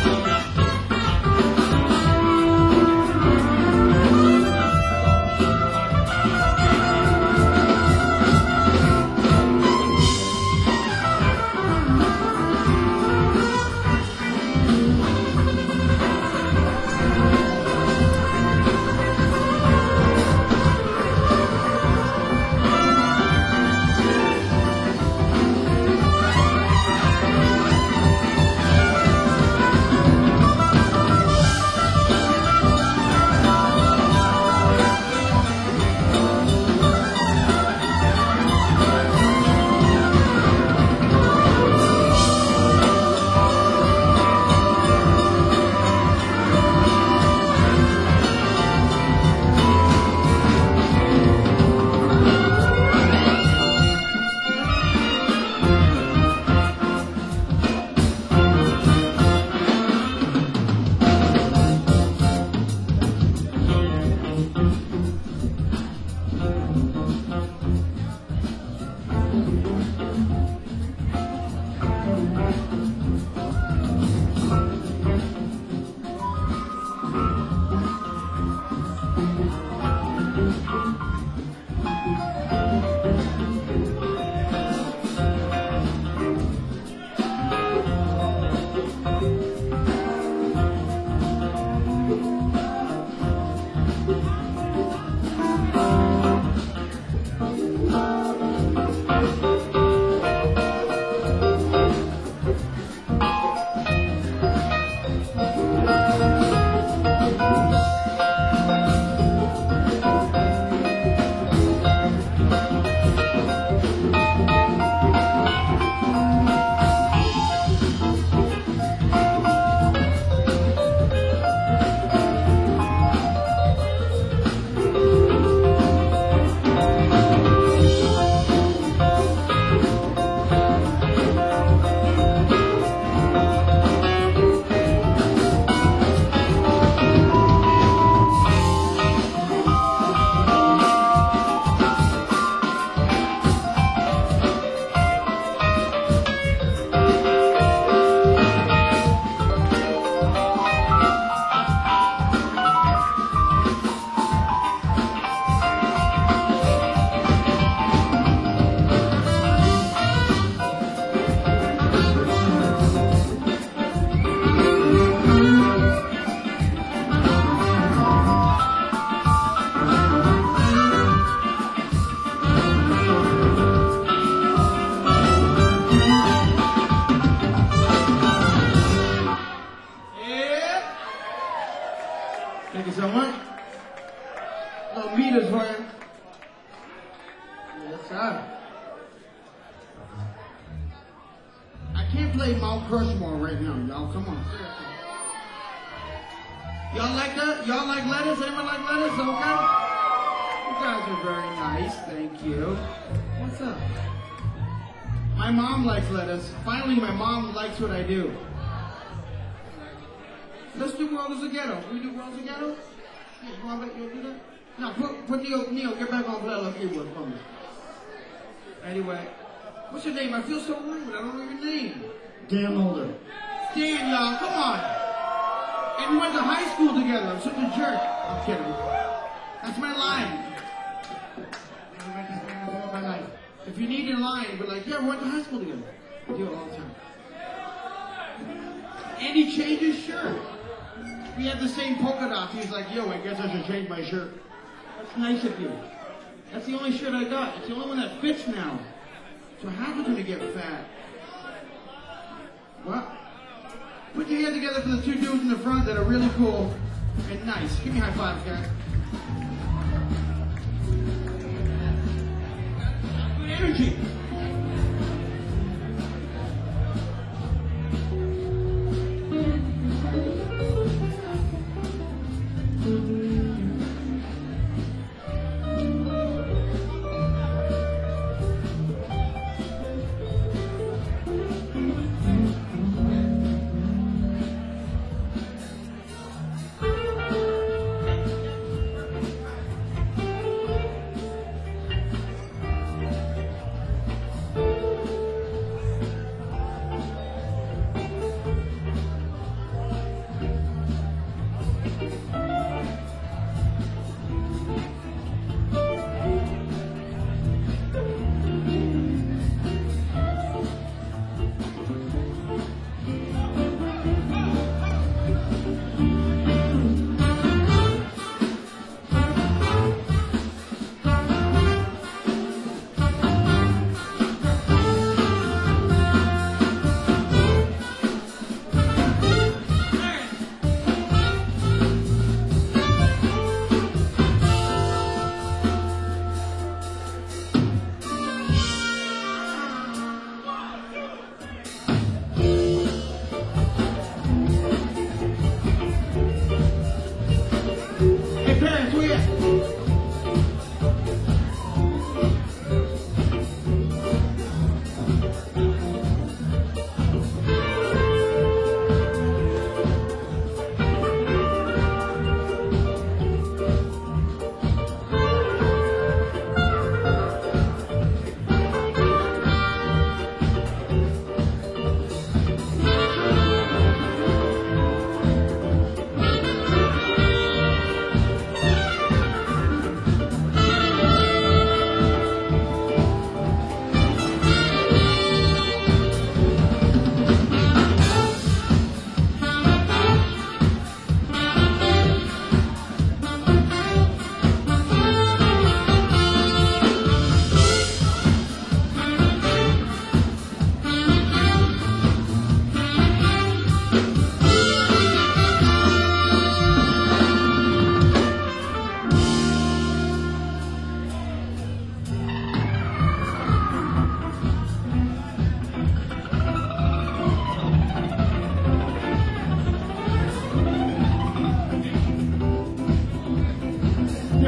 Thank you so much. Little meters for you. Yes, sir. I can't play Mount Crushmore right now, y'all. Come on, seriously. Y'all like that? Y'all like lettuce? Anyone like lettuce? Okay. You guys are very nice. Thank you. What's up? My mom likes lettuce. Finally, my mom likes what I do. Let's do World is a Ghetto. Can we do World is a Ghetto? Yeah, you'll do that? No, put Neil, get back on play a little keyboard for me. Anyway, what's your name? I feel so rude. I don't know your name. Dan Mulder. Dan, y'all, come on. And we went to high school together. I'm such a jerk. I'm kidding. That's my line. All my life. If you need a line, we're like, yeah, we went to high school together. I do it all the time. And he changed his shirt. We had the same polka dots. He's like, yo, I guess I should change my shirt. That's nice of you. That's the only shirt I got. It's the only one that fits now. So what happens when you get fat? What? Put your hand together for the two dudes in the front that are really cool and nice. Give me high fives, guys. Good energy.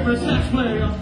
favorite sax player, y'all.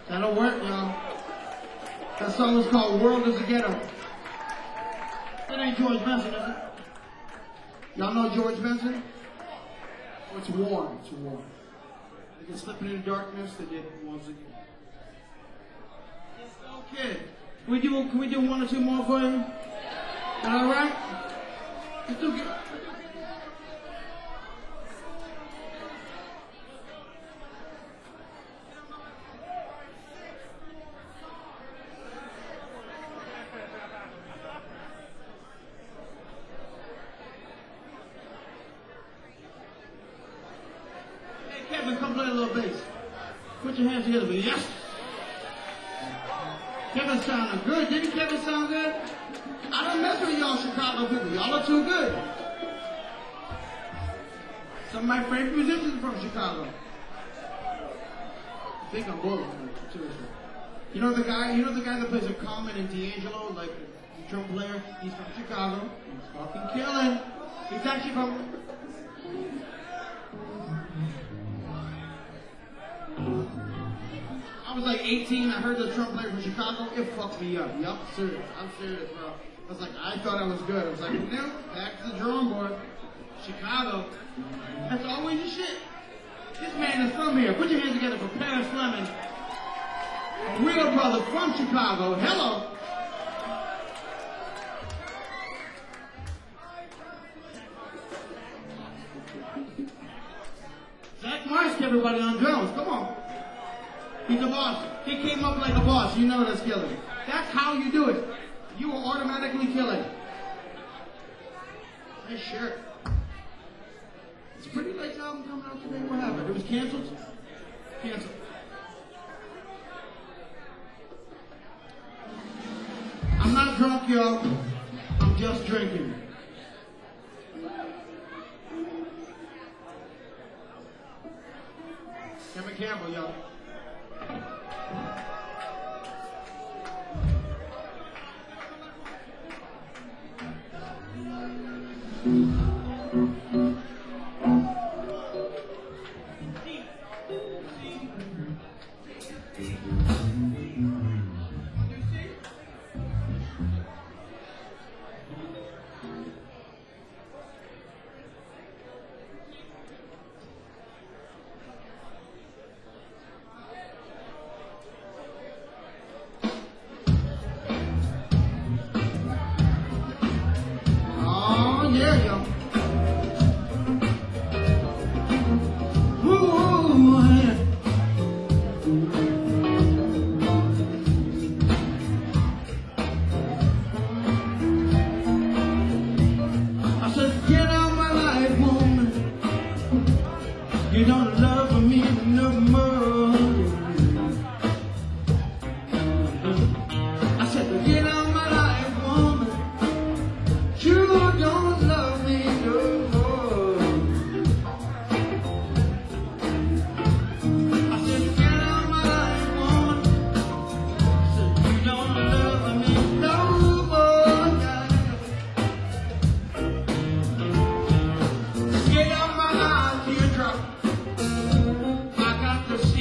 That'll work, y'all. That song is called World is a Ghetto. That ain't George Benson, is it? Y'all know George Benson? Oh, it's warm. It's warm. They can slip into darkness. They did once again. Okay. Can we do one or two more for you? All right? Let's do it. Kevin, come play a little bass. Put your hands together, baby. Yes. Kevin sounding good. Didn't Kevin sound good? I don't mess with y'all Chicago people. Y'all are too good. Some of my favorite musicians from Chicago. I think I'm both. Seriously. You know the guy that plays a Common and D'Angelo, like the drum player? He's from Chicago. He's fucking killing. He's actually from... I was like 18, I heard the drum player from Chicago, it fucked me up. Yup, serious. I'm serious, bro. I was like, I thought I was good. I was like, no, back to the drawing board. Chicago. That's always your shit. This man is from here. Put your hands together for Paris Lemon. A real brother from Chicago. Hello. Zach Marsh, everybody on drums. Come on. He's a boss. He came up like a boss. You know that's killing. That's how you do it. You will automatically kill it. Nice shirt. It's a pretty late album coming out today. What happened? It was canceled? Canceled. I'm not drunk, y'all. I'm just drinking. Kevin Campbell, y'all. You don't love me no more. I said, get out my life, woman. You don't love me no more. I said, get out my life, woman. I said, you don't love me no more. Get out my life, teardrop. I got the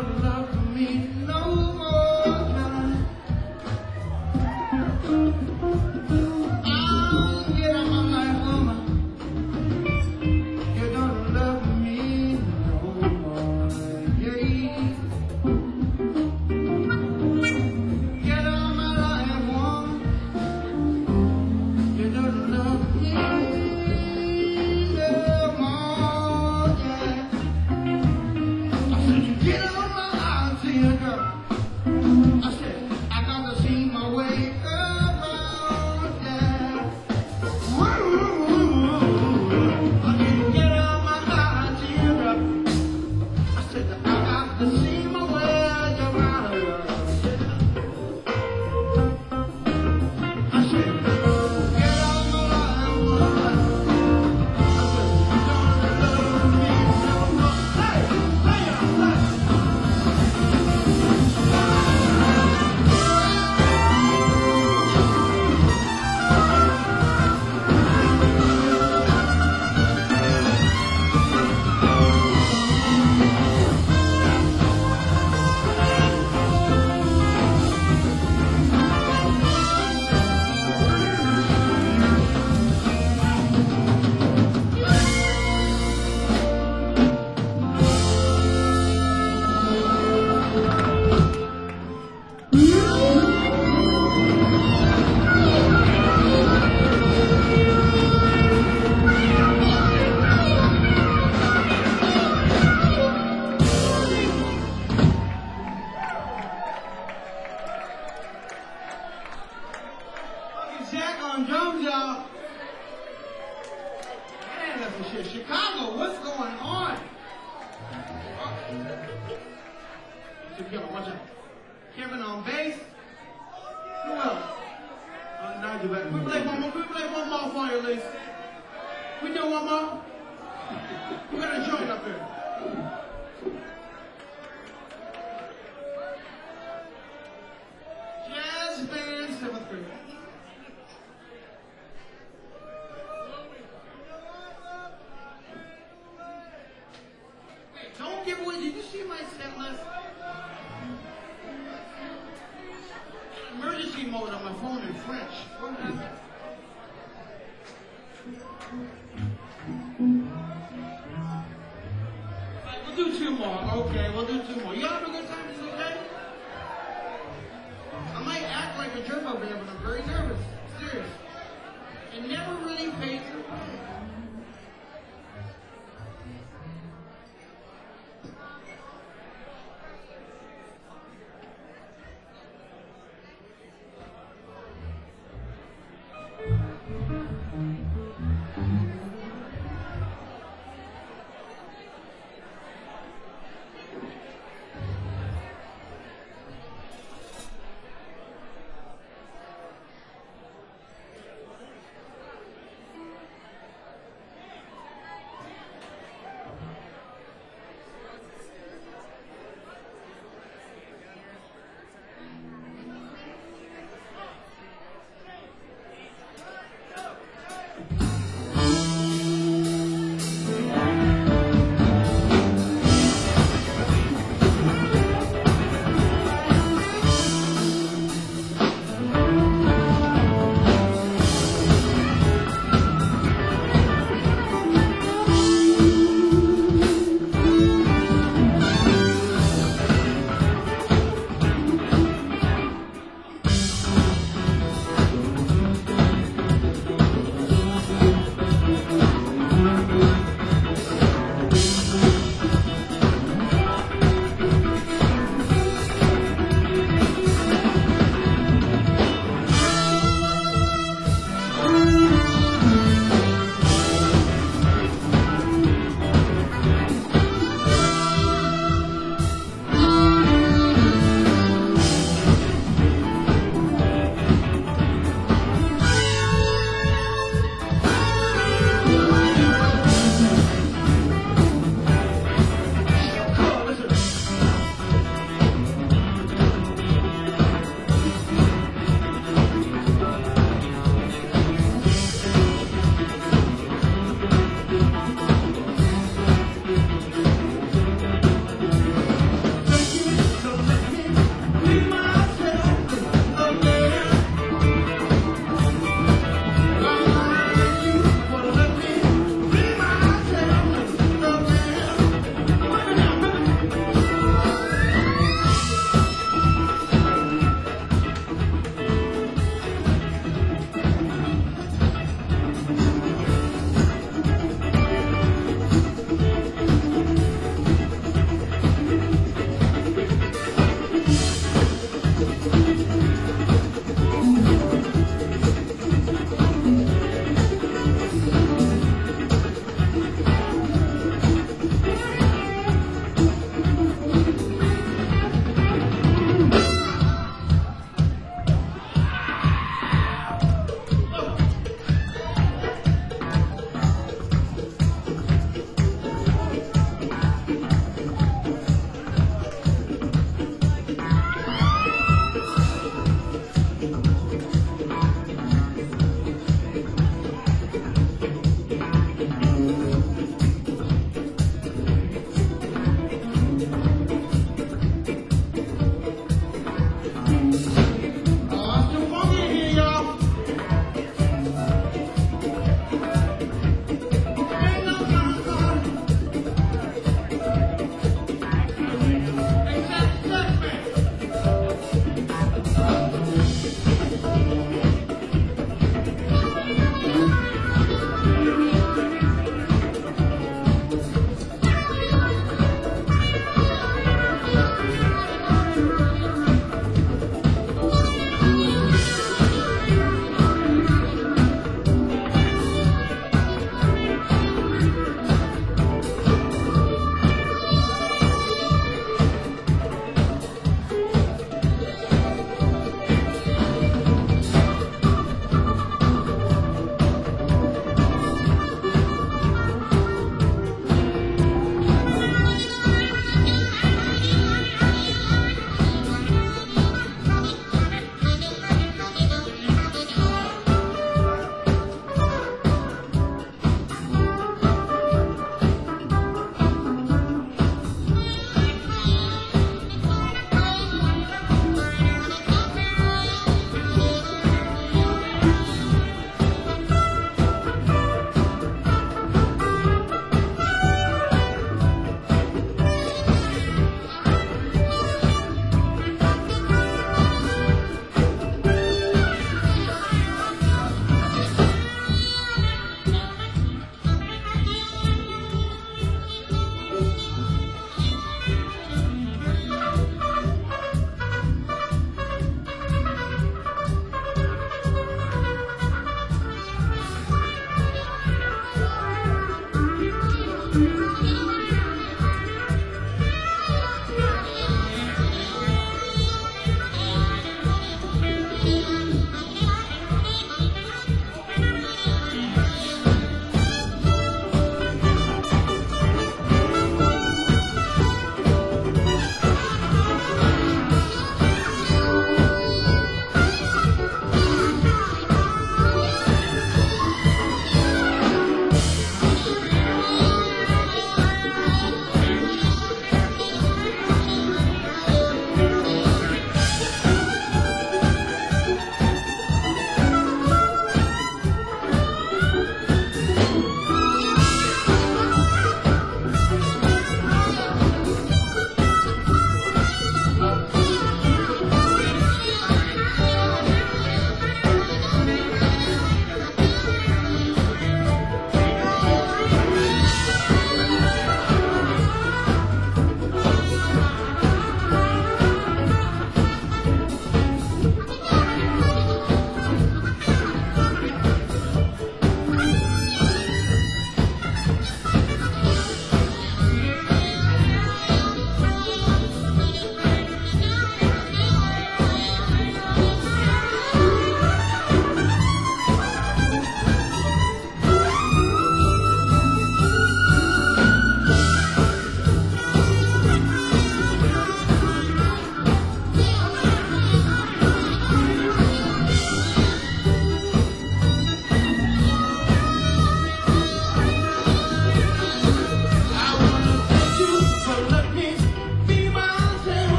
don't love me no more. I'll get on my life, woman. You don't love me no more. Yeah. Get on my life, woman. You don't love me no more. Yeah. I said you get on my life, see you, girl. I said I gotta see my way around. Yeah. I didn't get on my life, see you, girl. I said I got to see my way around. I said, get on my life, woman. I said, you don't love me no more. Hey, fucking Jack on drums, y'all. Man, that's some shit. Chicago, what's going on? Watch out. Kevin on bass. Who else? Nigel back. We play one more for you, Lisa. We do one more? We got a joint up here. Jazz band 7th grade. Wait, don't give away. Did you see my set list? Emergency mode on my phone in French. What happened? Right, we'll do two more. Okay, we'll do two more. You have a good time? Is it okay? I might act like a jerk over here, but I'm very nervous. Serious. It never really fades away.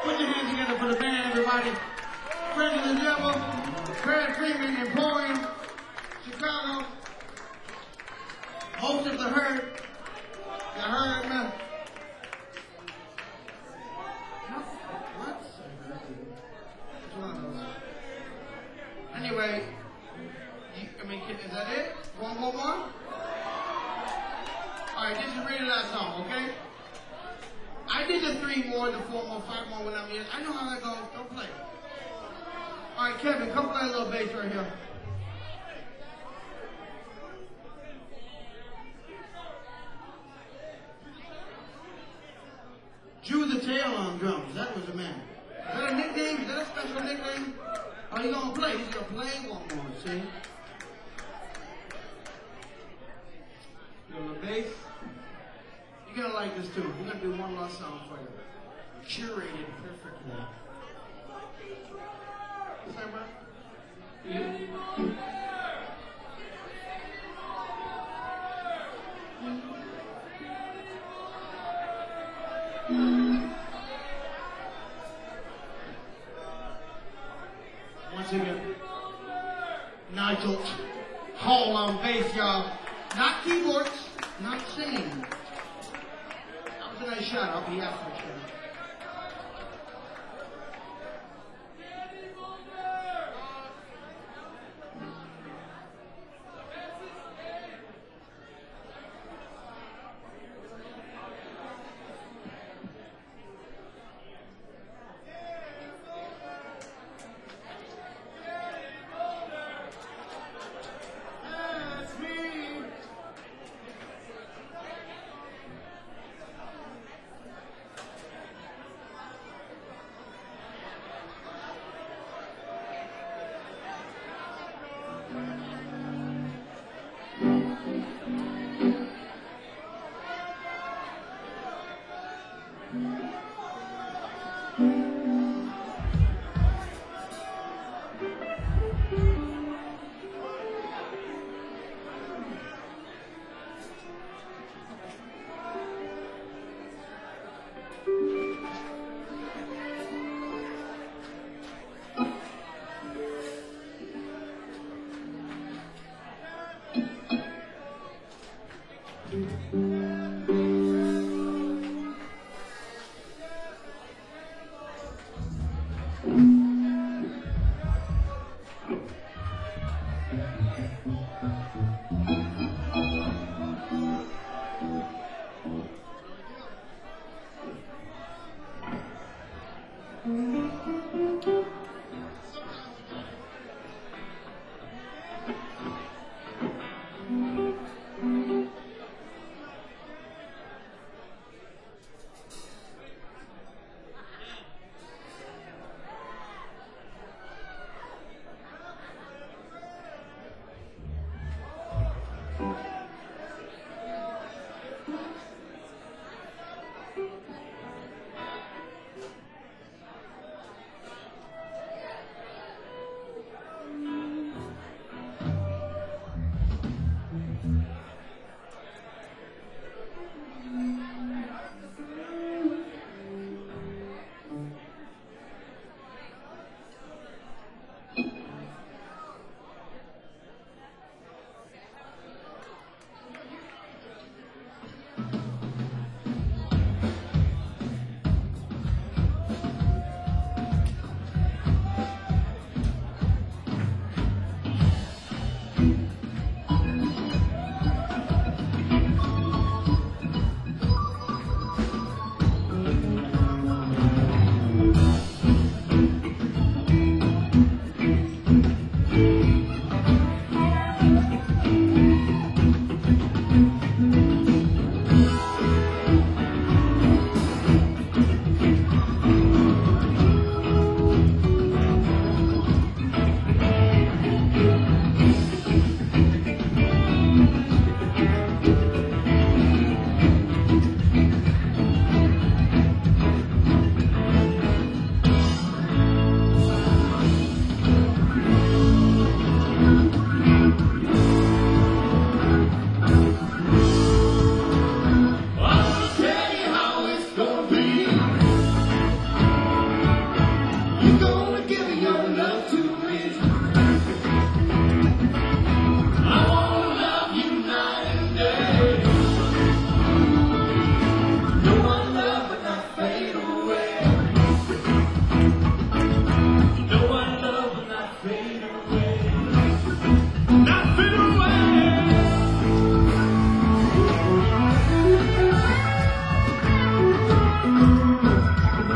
Put your hands together for the band, everybody. Friends of the Devil, Fred Freeman and Emporium, Chicago. Host of the Herd. The Herd, man. What? Which one of those? Anyway, is that it? One more? Alright, this is really last song, okay? I did the 3 more, the 4 more, 5 more when I'm here. I know how that goes. Don't play. Alright, Kevin, come play a little bass right here. Drew the Tail on drums. That was a man. Is that a nickname? Is that a special nickname? Oh, he's gonna play. He's gonna play one more, see? The bass. You're gonna like this too. We're gonna do one last song for you. Curated perfectly. What's that, bro? Once again, Nigel Hall on bass, y'all. Not keyboards, not singing. That was a nice shot. I'll be out for a shot.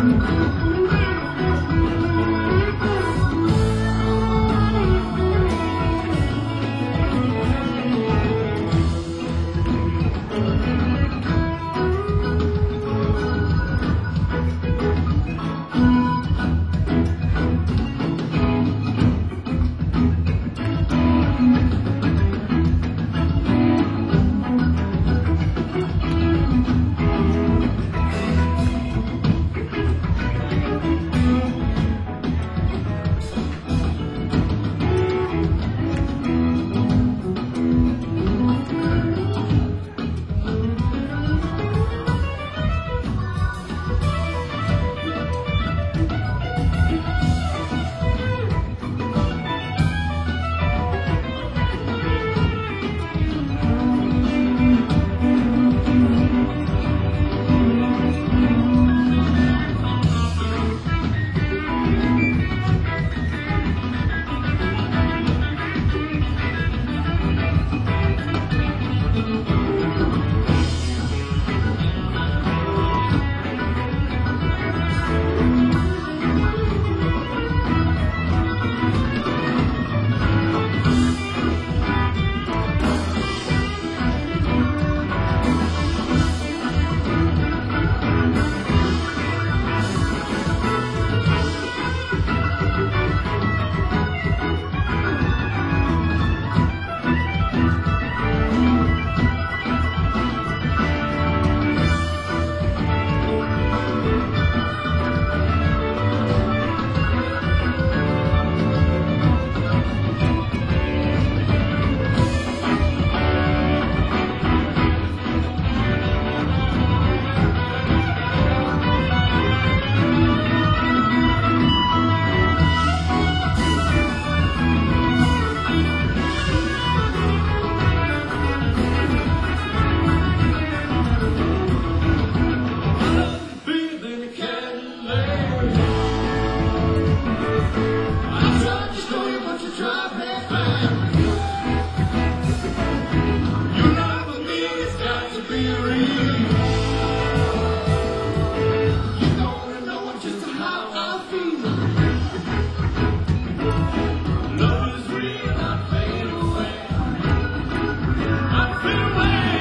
Fade away.